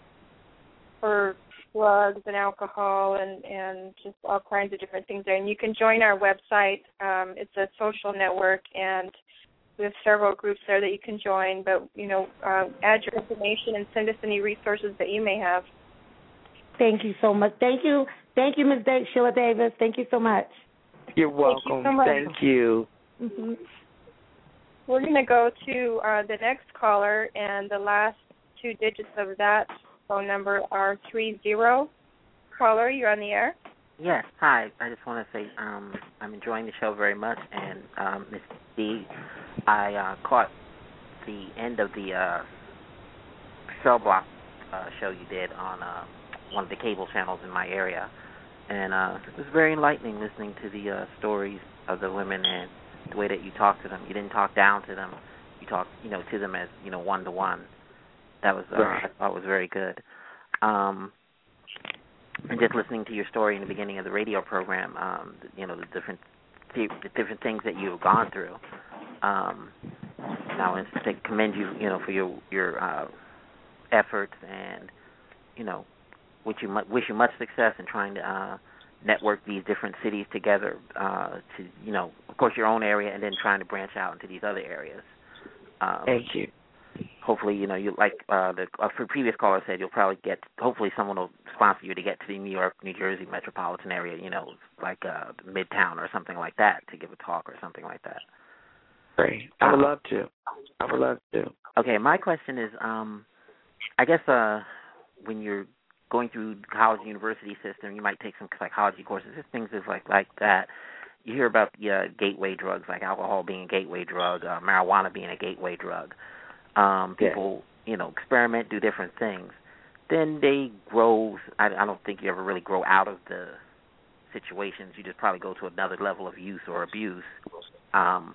[SPEAKER 2] for drugs and alcohol and, and just all kinds of different things there. And you can join our website. Um, it's a social network, and we have several groups there that you can join. But, you know, uh, add your information and send us any resources that you may have.
[SPEAKER 6] Thank you so much. Thank you. Thank you, Miz Da- Sheila Davis. Thank you so much.
[SPEAKER 5] You're welcome.
[SPEAKER 2] Thank you so much.
[SPEAKER 5] Thank you.
[SPEAKER 6] Mm-hmm.
[SPEAKER 2] We're going to go to uh, the next caller, and the last two digits of that phone number are three zero. Caller, you're on the air.
[SPEAKER 7] Yes, hi. I just want to say um, I'm enjoying the show very much, and um, Miss D, I uh, caught the end of the uh, cell block uh, show you did on uh, one of the cable channels in my area, and uh, it was very enlightening listening to the uh, stories of the women and the way that you talked to them. You didn't talk down to them. You talked, you know, to them as, you know, one to one. That was, uh,
[SPEAKER 5] right.
[SPEAKER 7] I thought was very good. Um, and just listening to your story in the beginning of the radio program, um, you know, the different, the different things that you've gone through. Um, now, I commend you, you know, for your your uh, efforts, and you know, wish you wish you much success in trying to uh, network these different cities together uh, to, you know, of course, your own area, and then trying to branch out into these other areas. Um,
[SPEAKER 5] Thank you.
[SPEAKER 7] Hopefully, you know, you like uh, the uh, previous caller said, you'll probably get. Hopefully, someone will sponsor you to get to the New York, New Jersey metropolitan area. You know, like uh, Midtown or something like that, to give a talk or something like that.
[SPEAKER 5] Great. I would love to. I would love to.
[SPEAKER 7] Okay, my question is, um, I guess uh, when you're going through the college and university system, you might take some psychology courses, just things like like that. You hear about the uh, gateway drugs, like alcohol being a gateway drug, uh, marijuana being a gateway drug. Um, people, yeah. you know, experiment, do different things. Then they grow. I, I don't think you ever really grow out of the situations. You just probably go to another level of use or abuse. Um,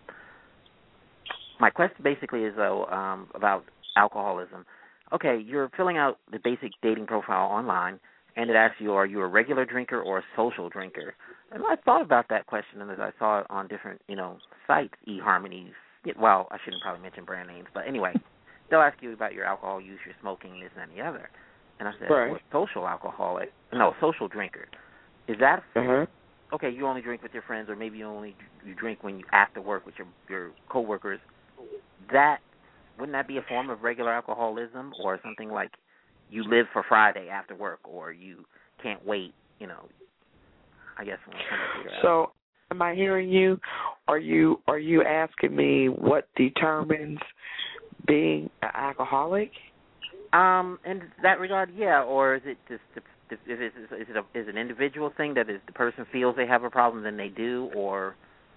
[SPEAKER 7] my question basically is, though, um, about alcoholism. Okay, you're filling out the basic dating profile online, and it asks you, are you a regular drinker or a social drinker? And I thought about that question, and as I saw it on different, you know, sites, eHarmonies. Well, I shouldn't probably mention brand names, but anyway, they'll ask you about your alcohol use, your smoking, this and the other. And I said,
[SPEAKER 5] right.
[SPEAKER 7] well, social alcoholic, no, social drinker. Is that,
[SPEAKER 5] uh-huh.
[SPEAKER 7] okay, you only drink with your friends, or maybe you only you drink when you after work with your, your coworkers. That, wouldn't that be a form of regular alcoholism, or something like you live for Friday after work, or you can't wait, you know, I guess. When to figure
[SPEAKER 5] so,
[SPEAKER 7] out.
[SPEAKER 5] am I hearing you? Are you are you asking me what determines being an alcoholic?
[SPEAKER 7] Um, in that regard, yeah. Or is it just is it is it a, is it an individual thing that is the person feels they have a problem, then they do, or?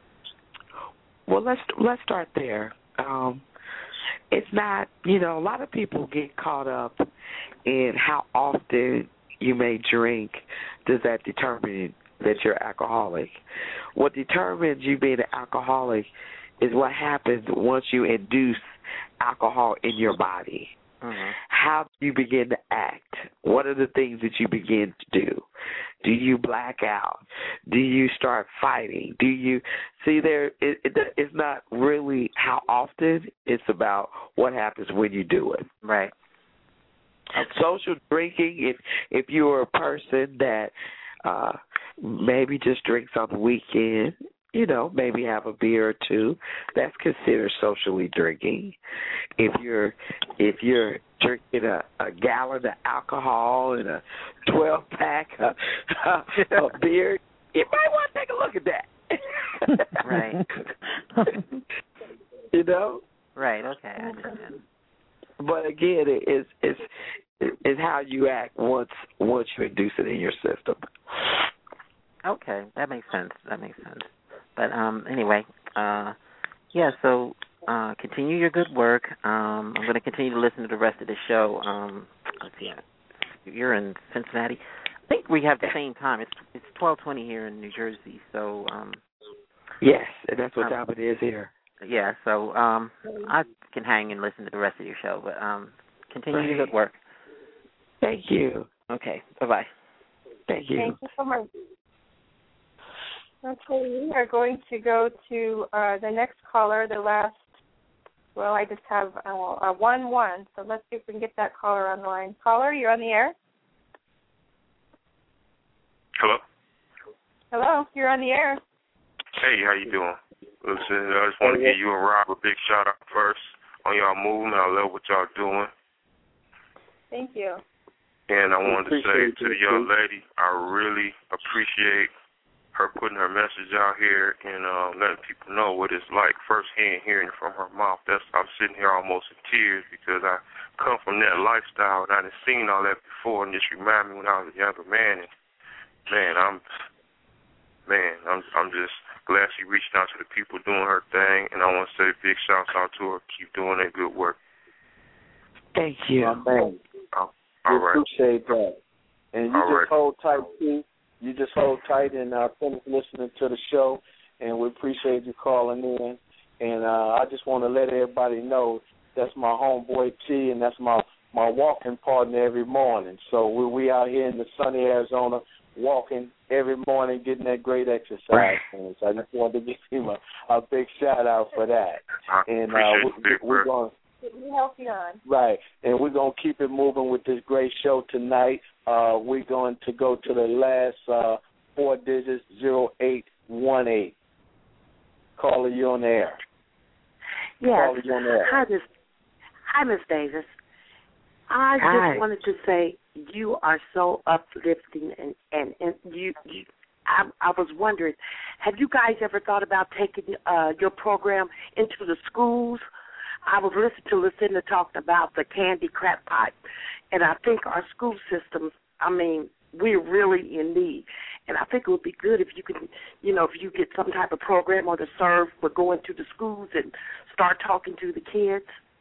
[SPEAKER 5] Well, let's let's start there. Um, it's not, you know, a lot of people get caught up in how often you may drink. Does that determine that you're alcoholic? What determines you being an alcoholic is what happens once you induce alcohol in your body.
[SPEAKER 7] Mm-hmm.
[SPEAKER 5] How do you begin to act? What are the things that you begin to do? Do you black out? Do you start fighting? Do you see there? It, it, it's not really how often. It's about what happens when you do it.
[SPEAKER 7] Right.
[SPEAKER 5] Okay. Social drinking. If if you're a person that uh, maybe just drinks on the weekend, you know, maybe have a beer or two. That's considered socially drinking. If you're if you're drinking a, a gallon of alcohol and a twelve pack of, of beer, you might want to take a look at that.
[SPEAKER 7] Right.
[SPEAKER 5] You know?
[SPEAKER 7] Right, okay, I understand.
[SPEAKER 5] But again, it, it's it's it's how you act once once you induce it in your system.
[SPEAKER 7] Okay, that makes sense. That makes sense. But um, anyway, uh, yeah. So uh, continue your good work. Um, I'm going to continue to listen to the rest of the show. Um, let's see. You're in Cincinnati. I think we have the same time. It's it's twelve twenty here in New Jersey. So um,
[SPEAKER 5] yes, and that's what
[SPEAKER 7] um,
[SPEAKER 5] time it is here.
[SPEAKER 7] Yeah. So um, I can hang and listen to the rest of your show. But um, continue
[SPEAKER 5] right.
[SPEAKER 7] your good work.
[SPEAKER 5] Thank you.
[SPEAKER 7] Okay. Bye bye.
[SPEAKER 5] Thank you.
[SPEAKER 2] Thank you so much. Okay, we are going to go to uh, the next caller, the last, well, I just have uh, a one one, so let's see if we can get that caller on the line. Caller, you're on the air?
[SPEAKER 8] Hello?
[SPEAKER 2] Hello, you're on the air.
[SPEAKER 8] Hey, how you doing? Listen, I just want to give you and Rob a big shout-out first on y'all movement. I love what y'all doing.
[SPEAKER 2] Thank you.
[SPEAKER 8] And I wanted to say to the young
[SPEAKER 3] too.
[SPEAKER 8] lady, I really appreciate her putting her message out here and uh, letting people know what it's like firsthand hearing it from her mouth. That's I'm sitting here almost in tears because I come from that lifestyle and I done seen all that before, and this reminded me when I was a younger man. And man, I'm man, I'm I'm just glad she reached out to the people doing her thing, and I want to say a big shout out to her. Keep doing that good work.
[SPEAKER 5] Thank you.
[SPEAKER 3] My man.
[SPEAKER 8] Oh,
[SPEAKER 3] We
[SPEAKER 8] all right.
[SPEAKER 3] appreciate that. And you
[SPEAKER 8] All
[SPEAKER 3] just
[SPEAKER 8] right.
[SPEAKER 3] hold tight, too. You just hold tight and uh, finish listening to the show, and we appreciate you calling in. And uh, I just want to let everybody know that's my homeboy T, and that's my, my walking partner every morning. So we we out here in the sunny Arizona walking every morning, getting that great exercise. And so I just wanted to give him a, a big shout-out for that.
[SPEAKER 8] I
[SPEAKER 3] And
[SPEAKER 8] appreciate
[SPEAKER 3] uh,
[SPEAKER 8] you,
[SPEAKER 3] we,
[SPEAKER 8] big
[SPEAKER 3] we're
[SPEAKER 8] bro.
[SPEAKER 3] going to...
[SPEAKER 2] We help you on.
[SPEAKER 3] Right, and we're going to keep it moving with this great show tonight. Uh, we're going to go to the last uh, four digits, zero eight one eight. Caller, you on the air.
[SPEAKER 9] Yes.
[SPEAKER 3] Caller, you on the air.
[SPEAKER 9] Hi, Miss Hi, Miss Davis. I
[SPEAKER 5] Hi.
[SPEAKER 9] just wanted to say you are so uplifting, and, and, and you, you I, I was wondering, have you guys ever thought about taking uh, your program into the schools? I was listening to Lucinda talking about the candy crap pot, and I think our school systems, I mean, we're really in need. And I think it would be good if you could, you know, if you get some type of program or to serve for going to the schools and start talking to the kids.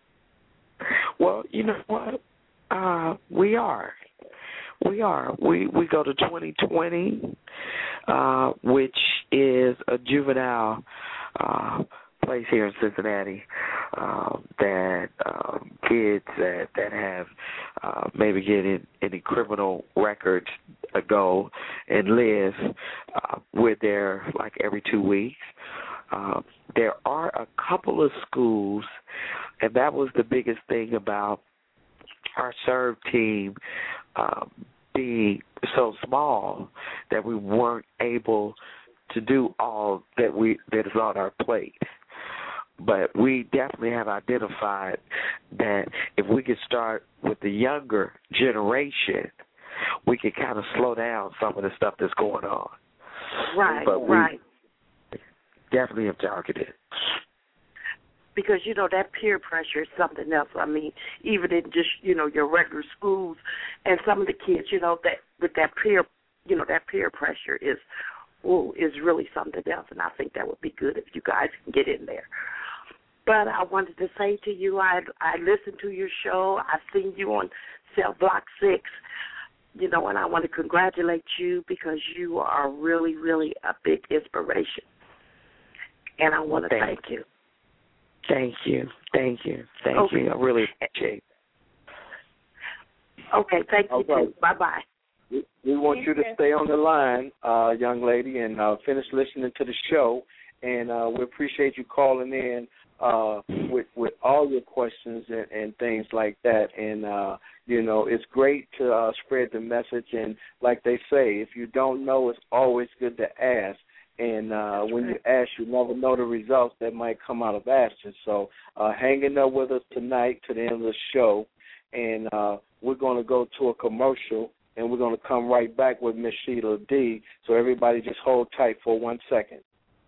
[SPEAKER 5] Well, you know what? Uh, we are. We are. We we go to twenty twenty, uh, which is a juvenile uh, place here in Cincinnati uh, that um, kids that that have uh, maybe getting any criminal records go and live. Uh, we're there like every two weeks. Uh, there are a couple of schools, and that was the biggest thing about our serve team um, being so small that we weren't able to do all that we that is on our plate. But we definitely have identified that if we could start with the younger generation, we can kind of slow down some of the stuff that's going on.
[SPEAKER 9] Right,
[SPEAKER 5] but we
[SPEAKER 9] right.
[SPEAKER 5] Definitely have targeted.
[SPEAKER 9] Because, you know, that peer pressure is something else. I mean, even in just, you know, your regular schools and some of the kids, you know, that with that peer, you know, that peer pressure is, ooh, is really something else. And I think that would be good if you guys can get in there. But I wanted to say to you, I I listened to your show. I've seen you on Cell Block six, you know, and I want to congratulate you because you are really, really a big inspiration. And I want to
[SPEAKER 5] Thank
[SPEAKER 9] thank you.
[SPEAKER 5] Thank you. Thank you. Thank
[SPEAKER 9] Okay.
[SPEAKER 5] you. I really appreciate it.
[SPEAKER 9] Okay, thank you,
[SPEAKER 3] All right.
[SPEAKER 9] too. Bye-bye.
[SPEAKER 3] We, we want you to stay on the line, uh, young lady, and uh, finish listening to the show. And uh, we appreciate you calling in uh, with with all your questions and, and things like that. And, uh, you know, it's great to uh, spread the message. And like they say, if you don't know, it's always good to ask. And uh, when you ask, you never know the results that might come out of asking. So uh, hang in there with us tonight to the end of the show. And uh, we're going to go to a commercial, and we're going to come right back with Miss Sheila D. So everybody just hold tight for one second.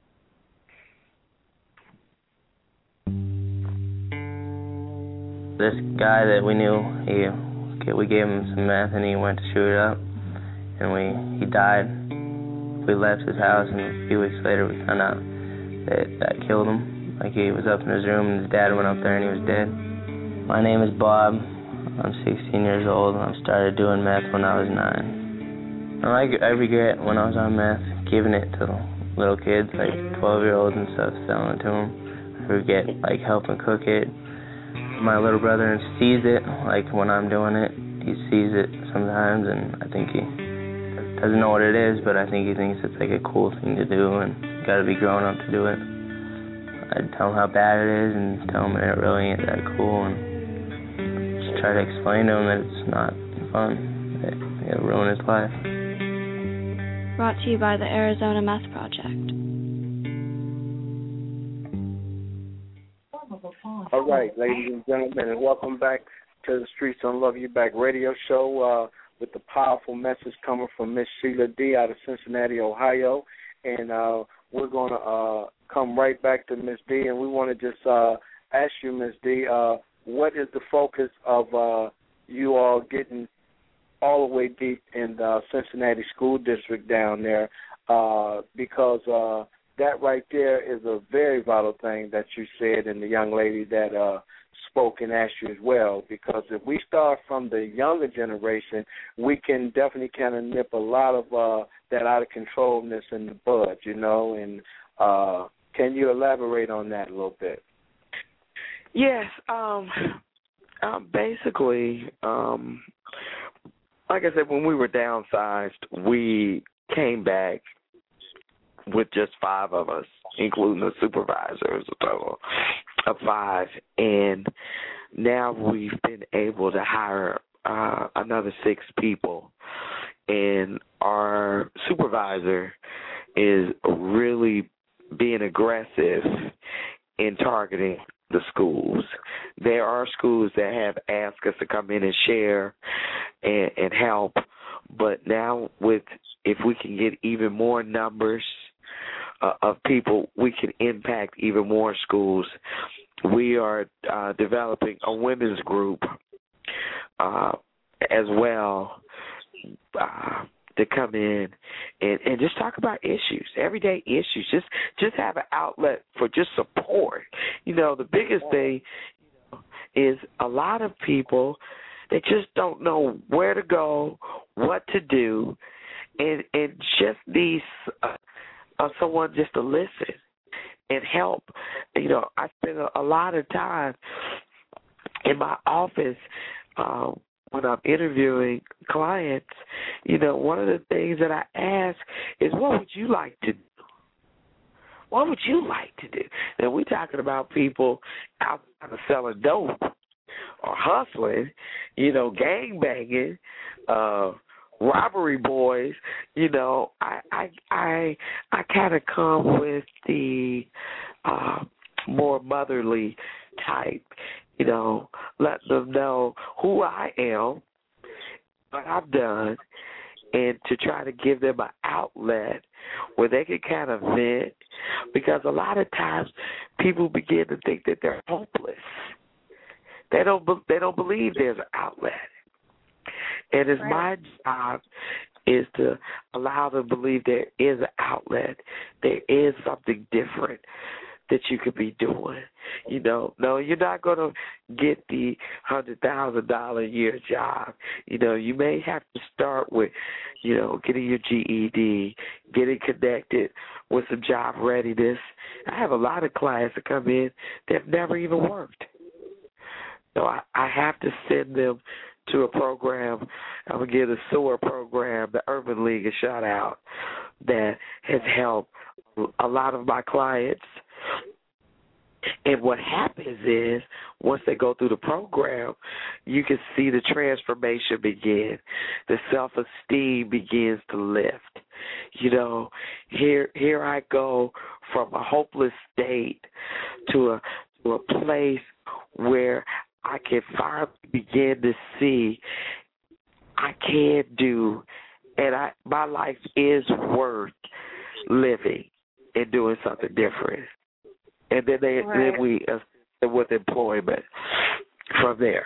[SPEAKER 10] This guy that we knew, he we gave him some meth, and he went to shoot it up, and we he died. We left his house, and a few weeks later we found out that that killed him. Like, he was up in his room, and his dad went up there, and he was dead. My name is Bob. I'm sixteen years old, and I started doing meth when I was nine. I, I regret when I was on meth, giving it to little kids, like twelve-year-olds and stuff, selling it to them. I regret, like, helping cook it. My little brother sees it, like, when I'm doing it. He sees it sometimes, and I think he doesn't know what it is, but I think he thinks it's, like, a cool thing to do, and you got to be grown up to do it. I tell him how bad it is, and tell him it really ain't that cool, and try to explain to him that it's not fun, that it'll ruin his life.
[SPEAKER 11] Brought to you by the Arizona Meth Project.
[SPEAKER 3] All right, ladies and gentlemen, and welcome back to the Streets on Love You Back radio show uh, with the powerful message coming from Miss Sheila D. out of Cincinnati, Ohio. And uh, we're going to uh, come right back to Miss D, and we want to just uh, ask you, Miss D, uh, what is the focus of uh, you all getting all the way deep in the Cincinnati School District down there? Uh, because uh, that right there is a very vital thing that you said, and the young lady that uh, spoke and asked you as well. Because if we start from the younger generation, we can definitely kind of nip a lot of uh, that out of controlness in the bud, you know. And uh, can you elaborate on that a little bit?
[SPEAKER 5] Yes, um, uh, basically, um, like I said, when we were downsized, we came back with just five of us, including the supervisors, a total of five. And now we've been able to hire uh, another six people. And our supervisor is really being aggressive in targeting the schools. There are schools that have asked us to come in and share and, and help, but now with if we can get even more numbers uh, of people, we can impact even more schools. We are uh, developing a women's group uh, as well uh, to come in and, and just talk about issues, everyday issues. Just just have an outlet for just support. You know, the biggest thing is a lot of people, they just don't know where to go, what to do, and and just need uh, uh, someone just to listen and help. You know, I spend a, a lot of time in my office uh, when I'm interviewing clients. You know, one of the things that I ask is, what would you like to do? What would you like to do? Now, we're talking about people out there selling dope or hustling, you know, gang banging, uh, robbery boys. You know, I I I, I kind of come with the uh, more motherly type. You know, let them know who I am, what I've done, and to try to give them an outlet where they can kind of vent, because a lot of times people begin to think that they're hopeless. They don't they don't believe there's an outlet. And it's right. My job is to allow them to believe there is an outlet. There is something different that you could be doing. You know, no, you're not going to get the one hundred thousand dollars a year job. You know, you may have to start with, you know, getting your G E D, getting connected with some job readiness. I have a lot of clients that come in that have never even worked. So I, I have to send them to a program. I'm going to give the SEWER program, the Urban League, a shout out, that has helped a lot of my clients. And what happens is, once they go through the program, you can see the transformation begin. The self-esteem begins to lift. You know, here here I go from a hopeless state to a to a place where I can finally begin to see I can do, and I my life is worth living and doing something different. And then they
[SPEAKER 2] right.
[SPEAKER 5] then we uh, with employment from there.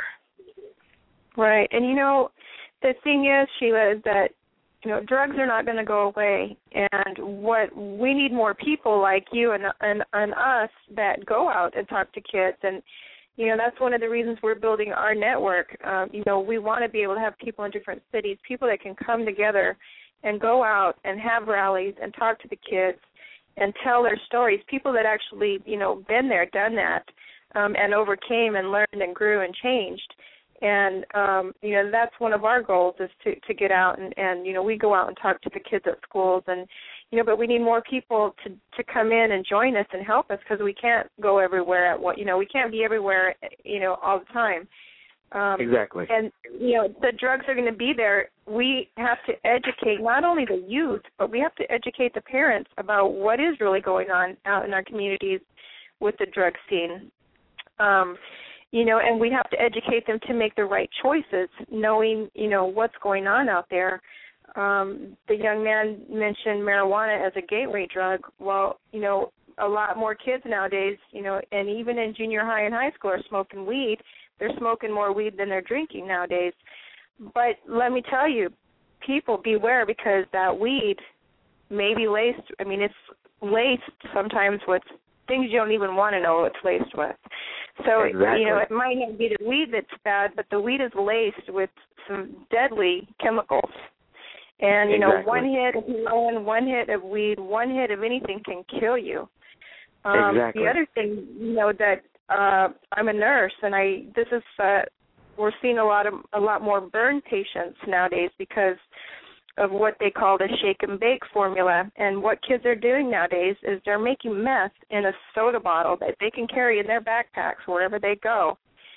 [SPEAKER 2] Right, and you know, the thing is, Sheila, is that you know drugs are not going to go away, and what we need more people like you and and and us that go out and talk to kids, and you know that's one of the reasons we're building our network. Um, you know, we want to be able to have people in different cities, people that can come together and go out and have rallies and talk to the kids and tell their stories. People that actually you know been there, done that, um, and overcame and learned and grew and changed. And, um, you know, that's one of our goals is to, to get out and, and, you know, we go out and talk to the kids at schools and, you know, but we need more people to, to come in and join us and help us because we can't go everywhere at what, you know, we can't be everywhere, you know, all the time. Um,
[SPEAKER 5] exactly.
[SPEAKER 2] And, you know, the drugs are going to be there. We have to educate not only the youth, but we have to educate the parents about what is really going on out in our communities with the drug scene. Um You know, and we have to educate them to make the right choices, knowing, you know, what's going on out there. Um, the young man mentioned marijuana as a gateway drug. Well, you know, a lot more kids nowadays, you know, and even in junior high and high school are smoking weed. They're smoking more weed than they're drinking nowadays. But let me tell you, people beware because that weed may be laced. I mean, it's laced sometimes with things you don't even want to know it's laced with. So,
[SPEAKER 5] exactly.
[SPEAKER 2] you know, it might not be the weed that's bad, but the weed is laced with some deadly chemicals. And, you know,
[SPEAKER 5] exactly.
[SPEAKER 2] one hit of heroin, one hit of weed, one hit of anything can kill you. Um,
[SPEAKER 5] exactly.
[SPEAKER 2] The other thing, you know, that uh, I'm a nurse, and I this is uh, we're seeing a lot of a lot more burn patients nowadays because of what they call the shake and bake formula. And what kids are doing nowadays is they're making meth in a soda bottle that they can carry in their backpacks wherever they go.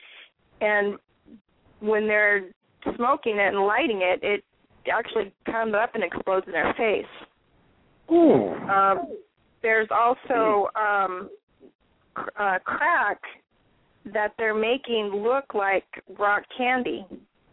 [SPEAKER 2] And when they're smoking it and lighting it, it actually comes up and explodes in their face.
[SPEAKER 5] Ooh.
[SPEAKER 2] Um, there's also um, uh, crack that they're making look like rock candy.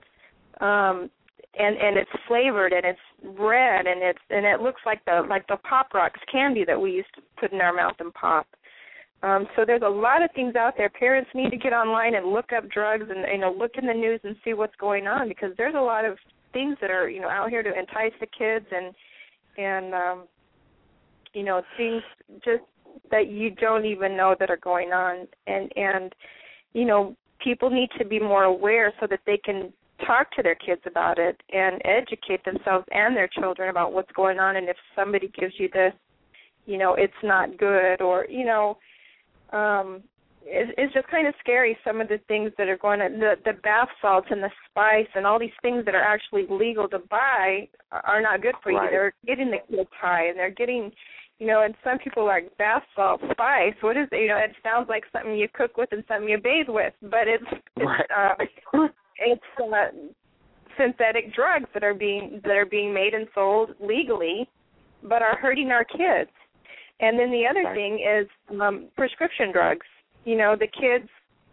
[SPEAKER 2] Um And, and it's flavored and it's red and it's and it looks like the like the Pop Rocks candy that we used to put in our mouth and pop. Um, so there's a lot of things out there. Parents need to get online and look up drugs and you know look in the news and see what's going on because there's a lot of things that are you know out here to entice the kids and and um, you know things just that you don't even know that are going on and and you know people need to be more aware so that they can talk to their kids about it and educate themselves and their children about what's going on. And if somebody gives you this, you know, it's not good or, you know, um, it, it's just kind of scary some of the things that are going on. The, the bath salts and the spice and all these things that are actually legal to buy are not good for
[SPEAKER 5] right.
[SPEAKER 2] you. They're getting the kids high and they're getting, you know, and some people like bath salt, spice. What is it? You know, it sounds like something you cook with and something you bathe with, but it's, it's
[SPEAKER 5] right.
[SPEAKER 2] uh, It's uh, synthetic drugs that are being that are being made and sold legally, but are hurting our kids. And then the other thing is um, prescription drugs. You know, the kids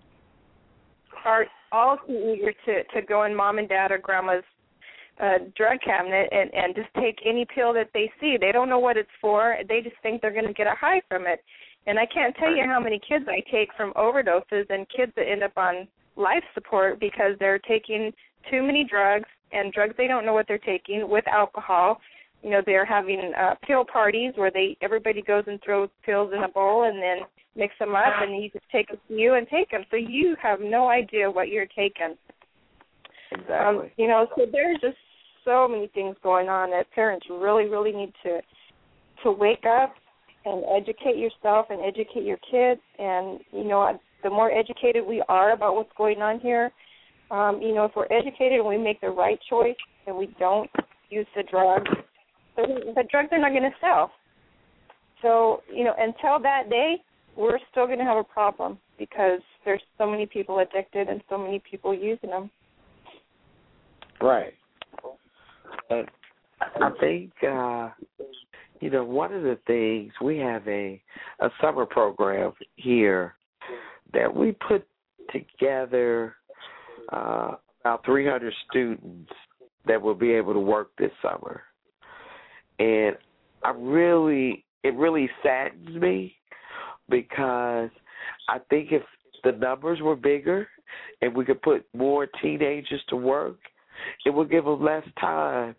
[SPEAKER 2] are all too eager to, to go in mom and dad or grandma's uh, drug cabinet and, and just take any pill that they see. They don't know what it's for. They just think they're going to get a high from it. And I can't tell you how many kids I take from overdoses and kids that end up on life support because they're taking too many drugs and drugs they don't know what they're taking with alcohol. You know, they're having uh, pill parties where they everybody goes and throws pills in a bowl and then mix them up and you just take a few and take them. So you have no idea what you're taking.
[SPEAKER 5] Exactly.
[SPEAKER 2] Um, you know, so there's just so many things going on that parents really, really need to to wake up and educate yourself and educate your kids. And, you know, the more educated we are about what's going on here, um, you know, if we're educated and we make the right choice and we don't use the drugs, the, the drugs are not going to sell. So, you know, until that day, we're still going to have a problem because there's so many people addicted and so many people using them.
[SPEAKER 5] Right. And I think, uh, you know, one of the things, we have a, a summer program here that we put together uh, about three hundred students that will be able to work this summer. And I really, it really saddens me because I think if the numbers were bigger and we could put more teenagers to work, it would give them less time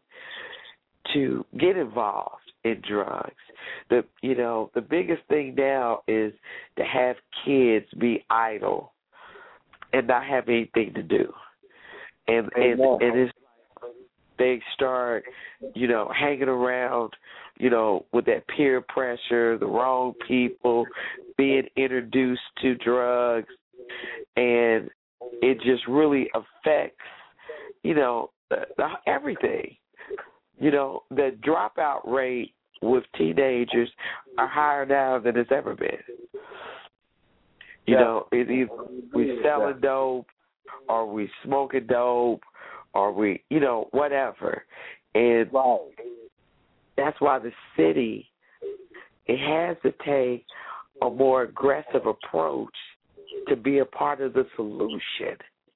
[SPEAKER 5] to get involved in drugs. The you know, the biggest thing now is to have kids be idle and not have anything to do. And and, and it's they start, you know, hanging around, you know, with that peer pressure, the wrong people, being introduced to drugs, and it just really affects, you know, the, the, everything. You know, the dropout rate with teenagers are higher now than it's ever been. You yeah. know, it either we selling dope, or we smoking dope, or we, you know, whatever. And that's why the city, it has to take a more aggressive approach to be a part of the solution.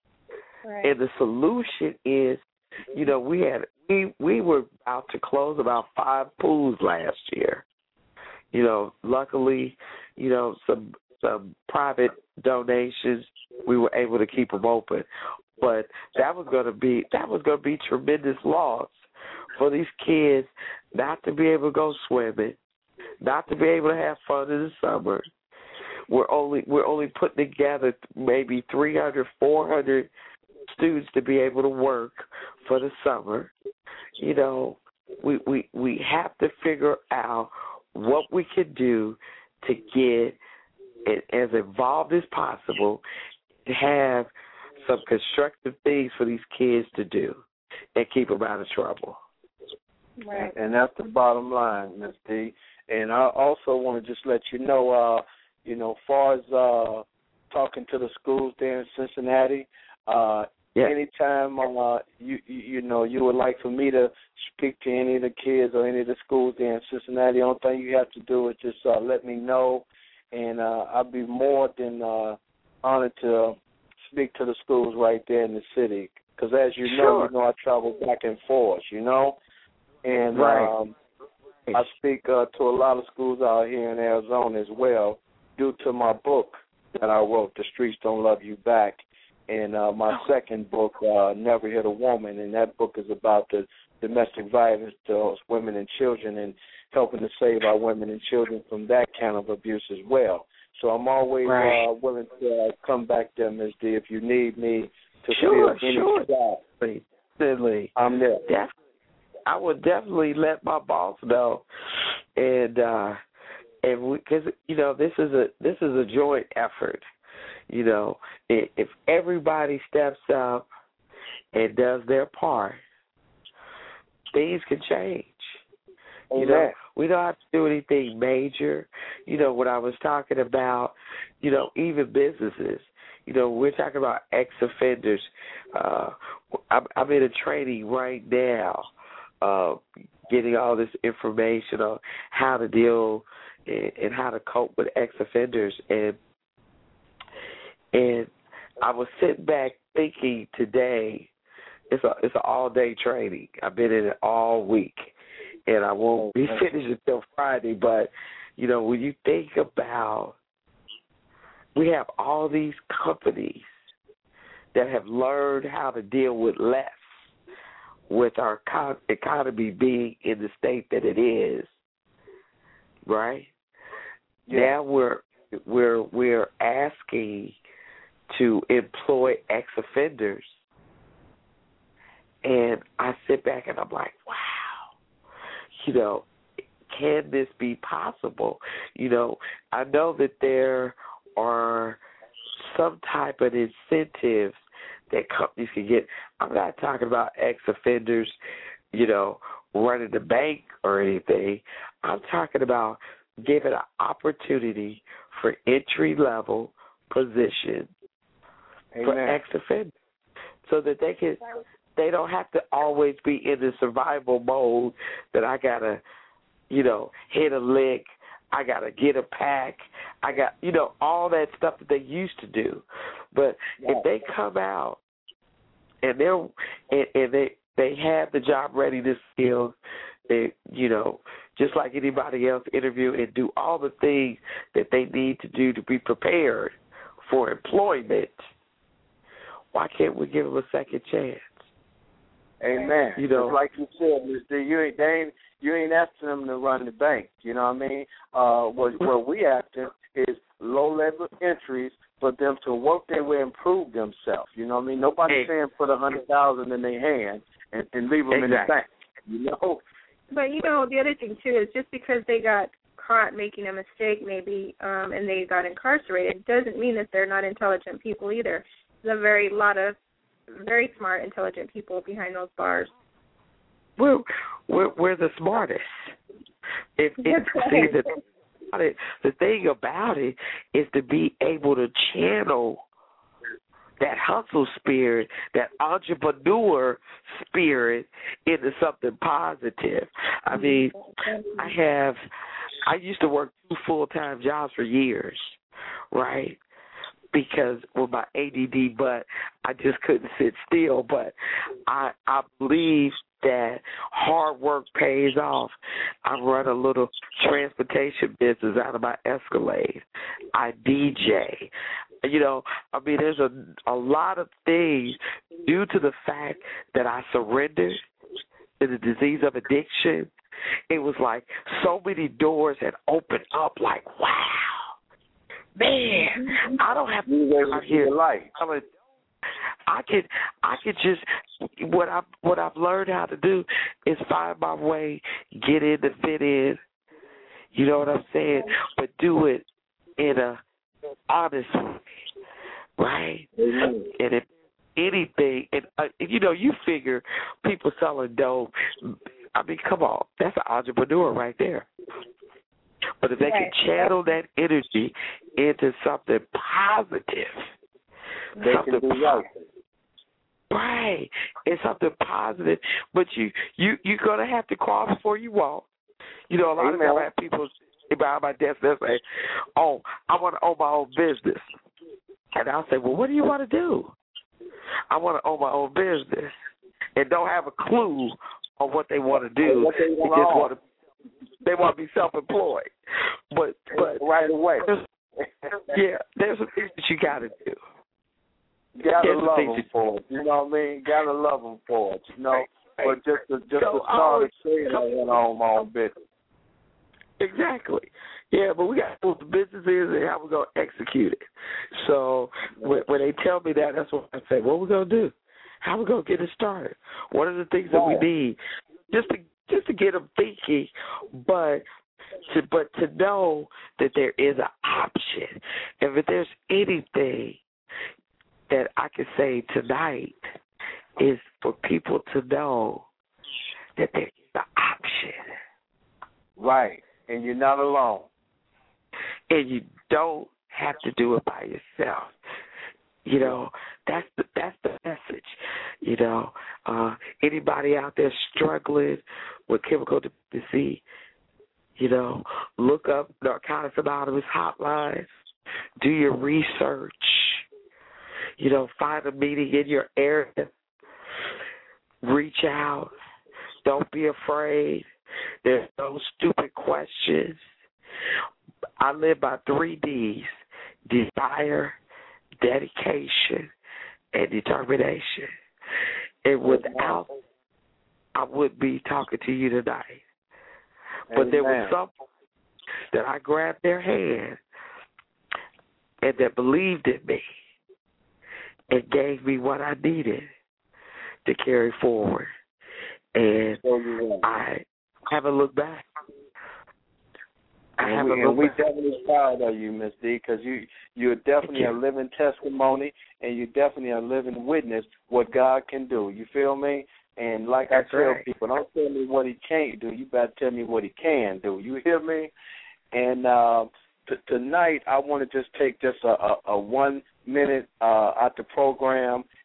[SPEAKER 2] Right.
[SPEAKER 5] And the solution is, you know, we had we we were about to close about five pools last year. You know, luckily, you know, some some private donations, we were able to keep them open. But that was going to be that was going to be tremendous loss for these kids not to be able to go swimming, not to be able to have fun in the summer. We're only we're only putting together maybe three hundred, four hundred students to be able to work for the summer. You know, we we we have to figure out what we can do to get it as involved as possible, to have some constructive things for these kids to do and keep them out of trouble.
[SPEAKER 2] Right.
[SPEAKER 3] And that's the bottom line, Miz D. And I also want to just let you know, uh, you know, as far as uh, talking to the schools there in Cincinnati, uh, yeah. anytime uh, you, you you know you would like for me to speak to any of the kids or any of the schools there in Cincinnati, the only thing you have to do is just uh, let me know, and uh, I'll be more than uh, honored to speak to the schools right there in the city. Because as you know,
[SPEAKER 5] sure.
[SPEAKER 3] you know I travel back and forth, you know, and
[SPEAKER 5] right.
[SPEAKER 3] um, I speak uh, to a lot of schools out here in Arizona as well, due to my book that I wrote, The Streets Don't Love You Back, and uh, my second book, uh, Never Hit a Woman, and that book is about the domestic violence to women and children and helping to save our women and children from that kind of abuse as well. So I'm always
[SPEAKER 5] right.
[SPEAKER 3] uh, willing to uh, come back there, Miz D, if you need me to
[SPEAKER 5] sure,
[SPEAKER 3] fill any
[SPEAKER 5] sure.
[SPEAKER 3] job.
[SPEAKER 5] Definitely.
[SPEAKER 3] I'm there.
[SPEAKER 5] Definitely. I would definitely let my boss know, and uh, and because you know this is a this is a joint effort. You know, if everybody steps up and does their part, things can change. You
[SPEAKER 3] Amen.
[SPEAKER 5] know, we don't have to do anything major. You know, when I was talking about, you know, even businesses, you know, we're talking about ex-offenders. Uh, I'm, I'm in a training right now, uh, getting all this information on how to deal and, and how to cope with ex-offenders. And and I was sitting back thinking today, it's a it's an all-day training. I've been in it all week. And I won't be finished until Friday, but, you know, when you think about, we have all these companies that have learned how to deal with less, with our economy being in the state that it is, right? Yeah. Now we're we're we're asking to employ ex-offenders, and I sit back and I'm like, wow. You know, can this be possible? You know, I know that there are some type of incentives that companies can get. I'm not talking about ex-offenders, you know, running the bank or anything. I'm talking about giving an opportunity for entry-level position Amen. For ex-offenders so that they can they don't have to always be in the survival mode that I gotta, you know, hit a lick, I gotta get a pack, I got, you know, all that stuff that they used to do. But if they come out and they're and, and they they have the job readiness skills, they, you know, just like anybody else, interview and do all the things that they need to do to be prepared for employment, why can't we give them a second chance?
[SPEAKER 3] Amen.
[SPEAKER 5] You know,
[SPEAKER 3] just like you said, Mister You ain't they ain't you ain't asking them to run the bank. You know what I mean? Uh, what what we asking is low level entries for them to work their way, improve themselves. You know what I mean? Nobody's saying put a hundred thousand in their hand and, and leave them exactly. in the bank. You know.
[SPEAKER 2] But you know the other thing too is just because they got caught making a mistake maybe um, and they got incarcerated doesn't mean that they're not intelligent people either. There's a very lot of very smart, intelligent people behind those bars.
[SPEAKER 5] We're we're, we're the smartest. If, if see, the, the thing about it is to be able to channel that hustle spirit, that entrepreneur spirit into something positive. I mean, I have, I used to work two full-time jobs for years, right? Because with my A D D, but I just couldn't sit still. But I I believe that hard work pays off. I run a little transportation business out of my Escalade. I D J. You know, I mean, there's a a lot of things due to the fact that I surrendered to the disease of addiction. It was like so many doors had opened up. Like, wow. Man, I don't have to be out here. I mean, I could, I could just what I what I've learned how to do is find my way, get in to fit in. You know what I'm saying? But do it in a honest way, right? Mm-hmm. And if anything, and uh, you know, you figure people selling dope. I mean, come on, that's an entrepreneur right there. But if they can channel that energy into something positive,
[SPEAKER 3] they
[SPEAKER 5] something
[SPEAKER 3] can do right.
[SPEAKER 5] Right, it's something positive. But you you you're gonna have to crawl before you walk. You know, a lot Amen. of times I have people behind my desk that say, "Oh, I want to own my own business," and I'll say, "Well, what do you want to do?" I want to own my own business, and don't have a clue on what they want to do.
[SPEAKER 3] What they
[SPEAKER 5] they
[SPEAKER 3] want
[SPEAKER 5] just want to. They want to be self-employed, but but
[SPEAKER 3] right away.
[SPEAKER 5] There's, yeah, there's some things that you got to do.
[SPEAKER 3] You gotta there's love them for it. You know what I mean? Gotta love them for it. You know, but just to, just
[SPEAKER 5] so
[SPEAKER 3] to start a trade, I want to own my own business.
[SPEAKER 5] Exactly. Yeah, but we got to know what the business is and how we're gonna execute it. So when, when they tell me that, that's what I say. What we gonna do? How we gonna get it started? What are the things that we need just to just to get them thinking, but to but to know that there is an option. And if there's anything that I can say tonight is for people to know that there's an option.
[SPEAKER 3] Right, and you're not alone.
[SPEAKER 5] And you don't have to do it by yourself. You know, that's the that's the message. You know, uh, anybody out there struggling with chemical dependency, you know, look up Narcotics Anonymous hotlines, do your research, you know, find a meeting in your area, reach out, don't be afraid. There's no stupid questions. I live by three D's: desire, dedication, and determination. And without, I wouldn't be talking to you tonight. But
[SPEAKER 3] Amen.
[SPEAKER 5] there was someone that I grabbed their hand and that believed in me and gave me what I needed to carry forward. And I haven't looked back. I
[SPEAKER 3] and
[SPEAKER 5] haven't
[SPEAKER 3] we,
[SPEAKER 5] looked
[SPEAKER 3] and we
[SPEAKER 5] back.
[SPEAKER 3] definitely proud of you, Miss D, because you, you're definitely
[SPEAKER 5] you.
[SPEAKER 3] a living testimony, and you're definitely a living witness what God can do. You feel me? And like
[SPEAKER 5] That's
[SPEAKER 3] I tell
[SPEAKER 5] right.
[SPEAKER 3] people, don't tell me what he can't do. You better tell me what he can do. You hear me? And uh, t- tonight I want to just take just a, a, a one minute uh, out the program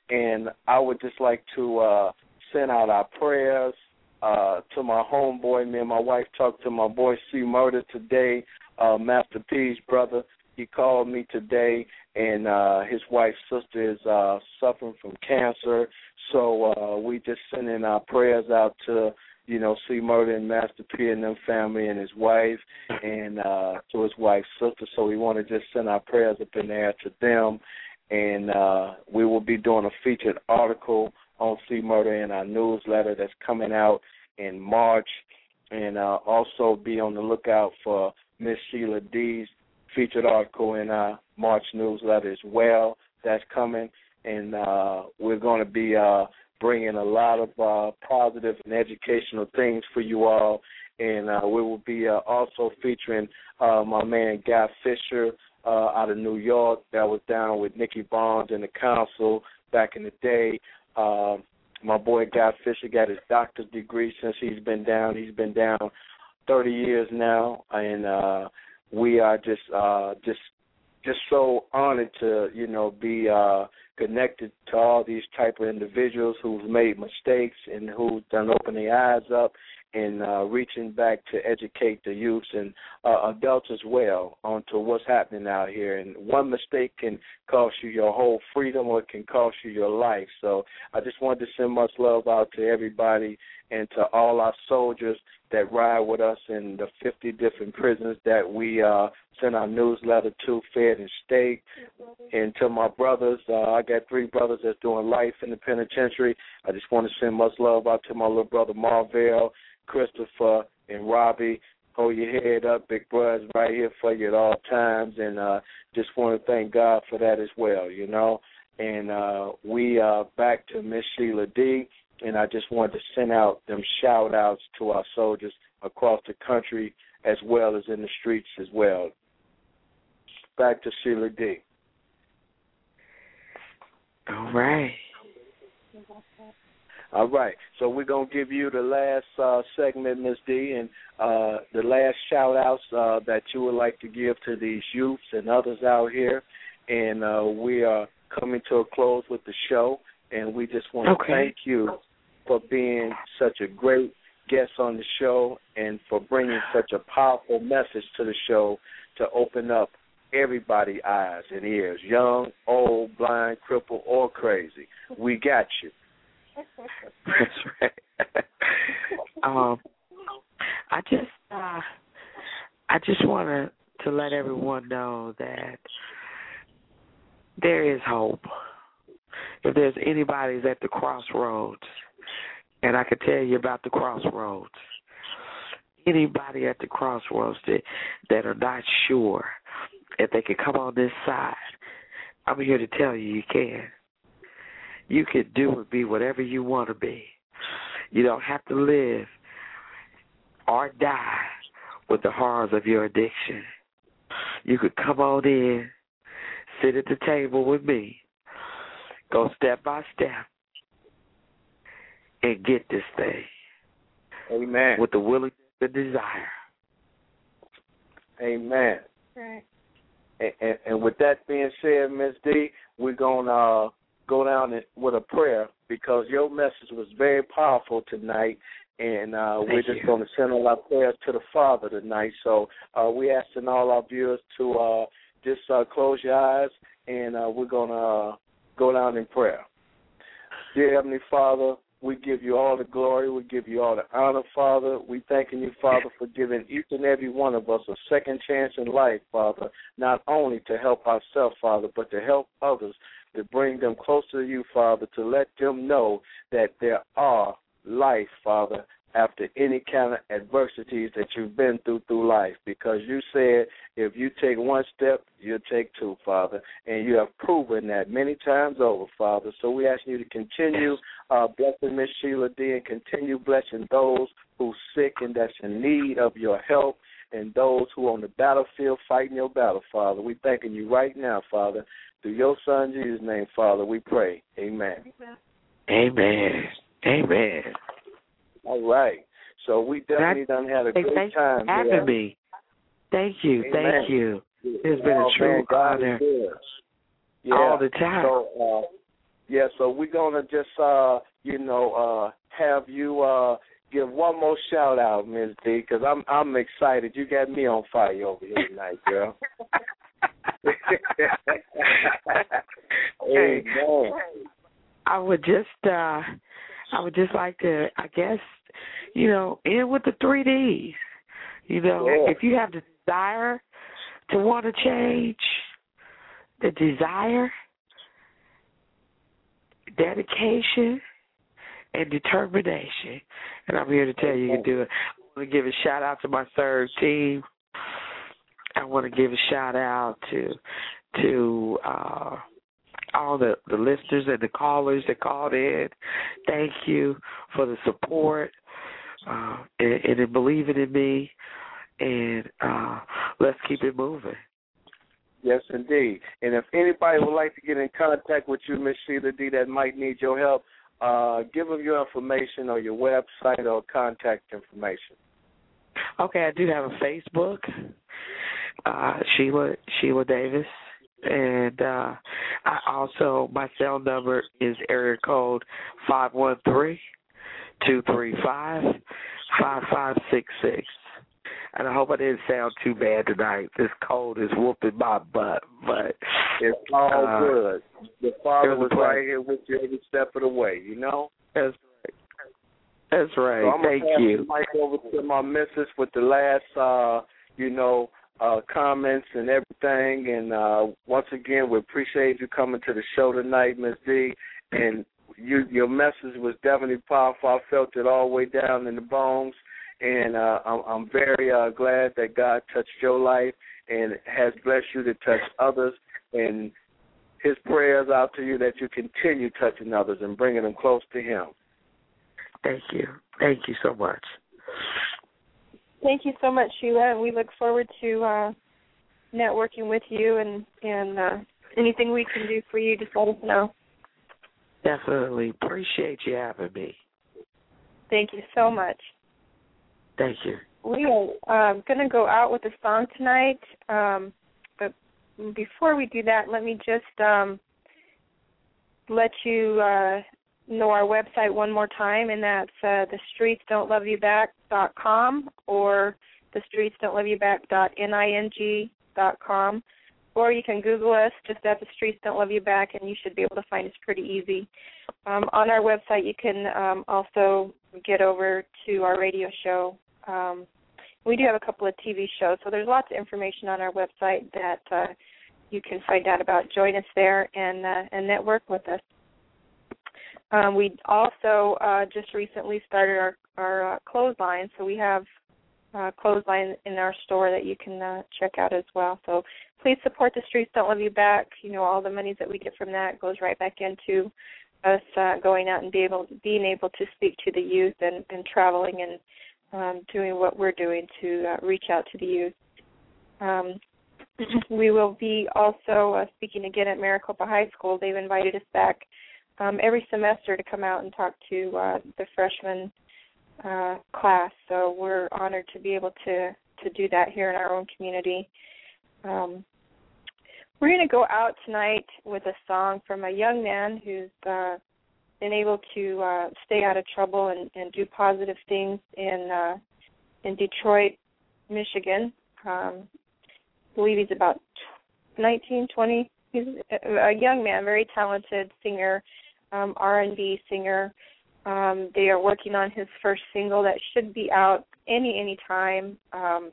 [SPEAKER 3] And I would just like to uh, send out our prayers uh, to my homeboy. Me and my wife talked to my boy C. Murder today, uh, Master P's brother. He called me today, and uh, his wife's sister is uh, suffering from cancer. So uh, we just sending our prayers out to, you know, C. Murder and Master P and them family and his wife, and uh, to his wife's sister. So we want to just send our prayers up in there to them. And uh, we will be doing a featured article on C. Murder in our newsletter that's coming out in March. And uh, also be on the lookout for Miss Sheila D's featured article in our March newsletter as well. That's coming. And uh, we're going to be uh, bringing a lot of uh, positive and educational things for you all. And uh, we will be uh, also featuring uh, my man Guy Fisher, Uh, out of New York, that was down with Nicky Barnes and the council back in the day. Uh, my boy Guy Fisher got his doctor's degree since he's been down. He's been down thirty years now, and uh, we are just uh, just just so honored to, you know, be uh, connected to all these type of individuals who've made mistakes and who've done open their eyes up and uh, reaching back to educate the youths and uh, adults as well onto what's happening out here. And one mistake can cost you your whole freedom, or it can cost you your life. So I just wanted to send much love out to everybody and to all our soldiers that ride with us in the fifty different prisons that we uh, send our newsletter to, Fed and State. And to my brothers, uh, I got three brothers that's doing life in the penitentiary. I just want to send much love out to my little brother Marvell, Christopher, and Robbie. Hold your head up, big brothers right here for you at all times, and uh, just want to thank God for that as well, you know. And uh, we are back to Miss Sheila D., and I just wanted to send out them shout-outs to our soldiers across the country as well as in the streets as well. Back to Sheila D.
[SPEAKER 5] All right.
[SPEAKER 3] All right, so we're going to give you the last uh, segment, Miz D, and uh, the last shout-outs uh, that you would like to give to these youths and others out here. And uh, we are coming to a close with the show, and we just want to
[SPEAKER 5] okay.
[SPEAKER 3] thank you for being such a great guest on the show and for bringing such a powerful message to the show to open up everybody's eyes and ears, young, old, blind, crippled, or crazy. We got you.
[SPEAKER 5] That's right. um, I just, uh, I just want to to let everyone know that there is hope. If there's anybody's at the crossroads, and I can tell you about the crossroads, anybody at the crossroads that, that are not sure if they can come on this side, I'm here to tell you you can. You can do and be whatever you want to be. You don't have to live or die with the horrors of your addiction. You could come on in, sit at the table with me, go step by step, and get this thing.
[SPEAKER 3] Amen.
[SPEAKER 5] With the willingness and desire.
[SPEAKER 3] Amen.
[SPEAKER 2] Right.
[SPEAKER 3] And, and, and with that being said, Miz D, we're going to uh, go down with a prayer because your message was very powerful tonight, and uh, we're just going to send all our prayers to the Father tonight. So uh, we're asking all our viewers to uh, just uh, close your eyes, and uh, we're going to uh, go down in prayer. Dear Heavenly Father, we give you all the glory. We give you all the honor, Father. We thanking you, Father, for giving each and every one of us a second chance in life, Father, not only to help ourselves, Father, but to help others, to bring them closer to you, Father, to let them know that there are life, Father, after any kind of adversities that you've been through through life, because you said if you take one step, you'll take two, Father, and you have proven that many times over, Father. So we ask you to continue uh, blessing Miss Sheila D and continue blessing those who's sick and that's in need of your help, and those who are on the battlefield fighting your battle, Father. We thanking you right now, Father. Through your Son, Jesus' name, Father, we pray. Amen.
[SPEAKER 5] Amen. Amen.
[SPEAKER 3] All right. So we definitely done had a
[SPEAKER 5] hey,
[SPEAKER 3] great
[SPEAKER 5] thanks
[SPEAKER 3] time
[SPEAKER 5] for having
[SPEAKER 3] here.
[SPEAKER 5] me. Thank you.
[SPEAKER 3] Amen.
[SPEAKER 5] Thank you. It's been
[SPEAKER 3] oh,
[SPEAKER 5] a true
[SPEAKER 3] man, God
[SPEAKER 5] honor
[SPEAKER 3] is good. Yeah.
[SPEAKER 5] all the time.
[SPEAKER 3] So, uh, Yeah, so we're gonna just uh, you know, uh, have you uh, give one more shout out, Miz D, because I'm I'm excited. You got me on fire over here tonight, girl.
[SPEAKER 5] Hey, I would just uh, I would just like to, I guess, you know, end with the three Ds. You know,
[SPEAKER 3] yeah.
[SPEAKER 5] if you have the desire to want to change, the desire, dedication, and determination. And I'm here to tell you you can do it. I want to give a shout out to my third team. I want to give a shout out to to uh, all the, the listeners and the callers that called in. Thank you for the support uh, and, and in believing in me. And uh, let's keep it moving.
[SPEAKER 3] Yes, indeed. And if anybody would like to get in contact with you, Miss Sheila D., that might need your help, uh, give them your information or your website or contact information.
[SPEAKER 5] Okay, I do have a Facebook, uh, Sheila Sheila Davis, and uh, I also, my cell number is area code five one three, two three five, five five six six. And I hope I didn't sound too bad tonight. This cold is whooping my butt, but
[SPEAKER 3] it's all
[SPEAKER 5] uh,
[SPEAKER 3] good. The Father was
[SPEAKER 5] right
[SPEAKER 3] right here with you every step of the way, you know?
[SPEAKER 5] That's right. That's right.
[SPEAKER 3] So I'm
[SPEAKER 5] Thank
[SPEAKER 3] gonna pass
[SPEAKER 5] you.
[SPEAKER 3] the mic over to my missus with the last, uh, you know, uh, comments and everything. And uh, once again, we appreciate you coming to the show tonight, Miss D. And you, your message was definitely powerful. I felt it all the way down in the bones. And uh, I'm, I'm very uh, glad that God touched your life and has blessed you to touch others. And his prayers out to you that you continue touching others and bringing them close to him.
[SPEAKER 5] Thank you. Thank you so much.
[SPEAKER 2] Thank you so much, Sheila. And we look forward to uh, networking with you, and, and uh, anything we can do for you, just let us know.
[SPEAKER 5] Definitely. Appreciate you having me.
[SPEAKER 2] Thank you so much.
[SPEAKER 5] Thank you.
[SPEAKER 2] We are um, going to go out with a song tonight, um, but before we do that, let me just um, let you uh, know our website one more time, and that's uh, the streets don't love you back dot com or the streets don't love you back dot ning dot com, or you can Google us just at The Streets Don't Love You Back, and you should be able to find us pretty easy. Um, on our website, you can um, also get over to our radio show. Um, we do have a couple of T V shows, so there's lots of information on our website that uh, you can find out about. Join us there and uh, and network with us. Um, we also uh, just recently started our, our uh, clothesline, so we have uh, clothesline in our store that you can uh, check out as well. So please support The Streets Don't Love You Back. You know, all the money that we get from that goes right back into us uh, going out and be able, being able to speak to the youth and, and traveling and um, doing what we're doing to uh, reach out to the youth. Um, we will be also uh, speaking again at Maricopa High School. They've invited us back um, every semester to come out and talk to uh, the freshman uh, class. So we're honored to be able to, to do that here in our own community. Um, we're going to go out tonight with a song from a young man who's uh, been able to uh, stay out of trouble and, and do positive things in uh, in Detroit, Michigan. Um, I believe he's about nineteen, twenty. He's a young man, very talented singer, um, R and B singer. Um, they are working on his first single that should be out any, any time. Um,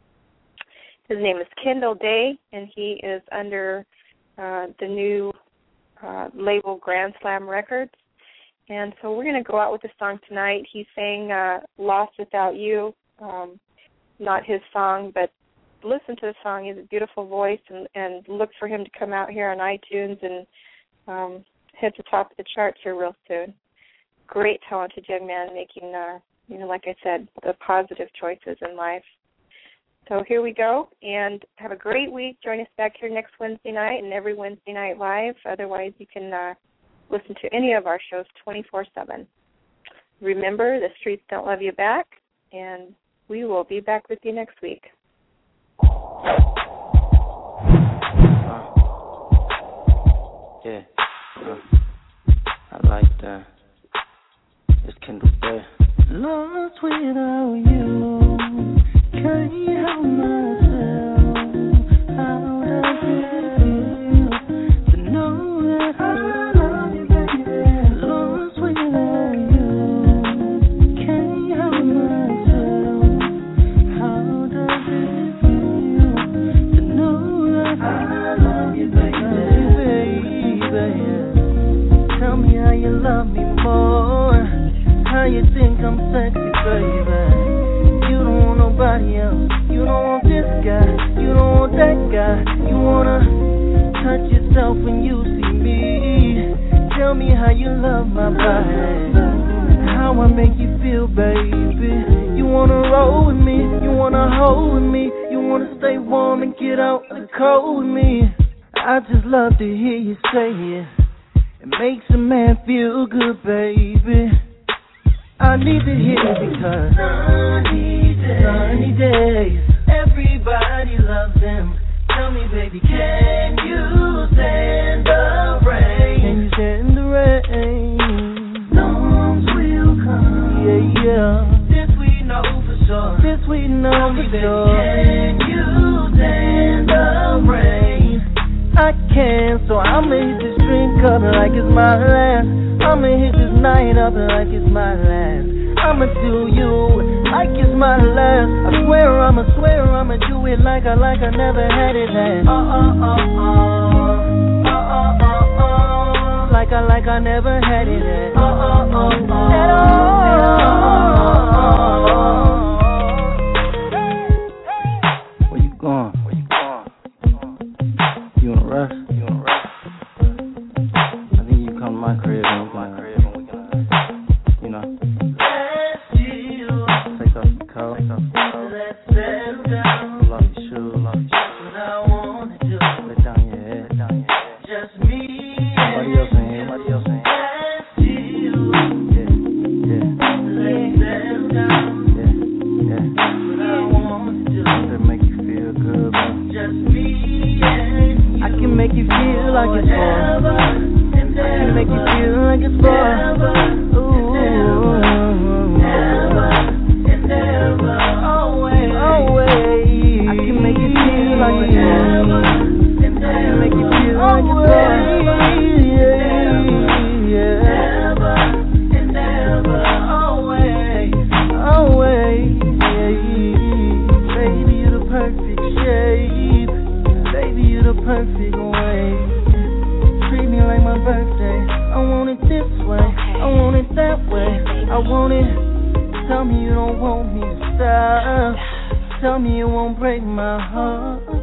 [SPEAKER 2] his name is Kendall Day, and he is under uh, the new uh, label Grand Slam Records. And so we're going to go out with the song tonight. He sang uh, Lost Without You, um, not his song, but listen to the song. He has a beautiful voice, and, and look for him to come out here on iTunes and um, hit the top of the charts here real soon. Great, talented young man making, uh, you know, like I said, the positive choices in life. So here we go, and have a great week. Join us back here next Wednesday night and every Wednesday night live. Otherwise, you can uh, listen to any of our shows twenty-four seven. Remember, the streets don't love you back, and we will be back with you next week.
[SPEAKER 10] Uh, yeah. Uh. Damn. It's Kendall Bear.
[SPEAKER 12] Lost without you, can't help myself. How does it feel to know that I love you, baby? Lost without you, can't help myself. How does it feel to know that I love you, baby? Baby, tell me how you love me more. How you think I'm sexy, baby? You don't want nobody else. You don't want this guy. You don't want that guy. You wanna touch yourself when you see me. Tell me how you love my body. How I make you feel, baby. You wanna roll with me. You wanna hold with me. You wanna stay warm and get out the cold with me. I just love to hear you say it. It makes a man feel good, baby. I need to hear it because sunny days, sunny days, everybody loves them. Tell me, baby, can you stand the rain? Can you stand the rain? Storms will come. Yeah, yeah. This we know for sure. This we know for sure. Can you stand the rain? I can, so I'ma hit this drink up like it's my last. I'ma hit this night up like it's my last. I'ma do you like it's my last. I swear I'ma swear I'ma do it like I like I never had it last. Uh uh uh uh uh uh uh uh like I like I never had it last. Uh uh uh uh at all. Where you going? Where you going? You wanna rush? You wanna rush? I think you come to my crib and we can, crib and we can, uh, you know, take off your coat, take off your coat, pull off your shoes, pull off your shoes. What I wanna do, let down your head, let down your head. Just me. Nobody else in here, nobody else in here. Yeah, yeah. Let's settle down. Yeah, yeah. What I wanna do, that make you feel good, baby. Just me and you. I can make you feel like it's forever. I can make you feel like it's forever. Ooh, never and never, always, always. I can make you feel like it's forever. I can make you feel like it's forever. Yeah, never and never, always, always. Baby, you're the perfect shape. Baby, you're the perfect way. Treat me like my birthday. I want it this way. I want it that way. I want it. Tell me you don't want me to stop. Tell me you won't break my heart.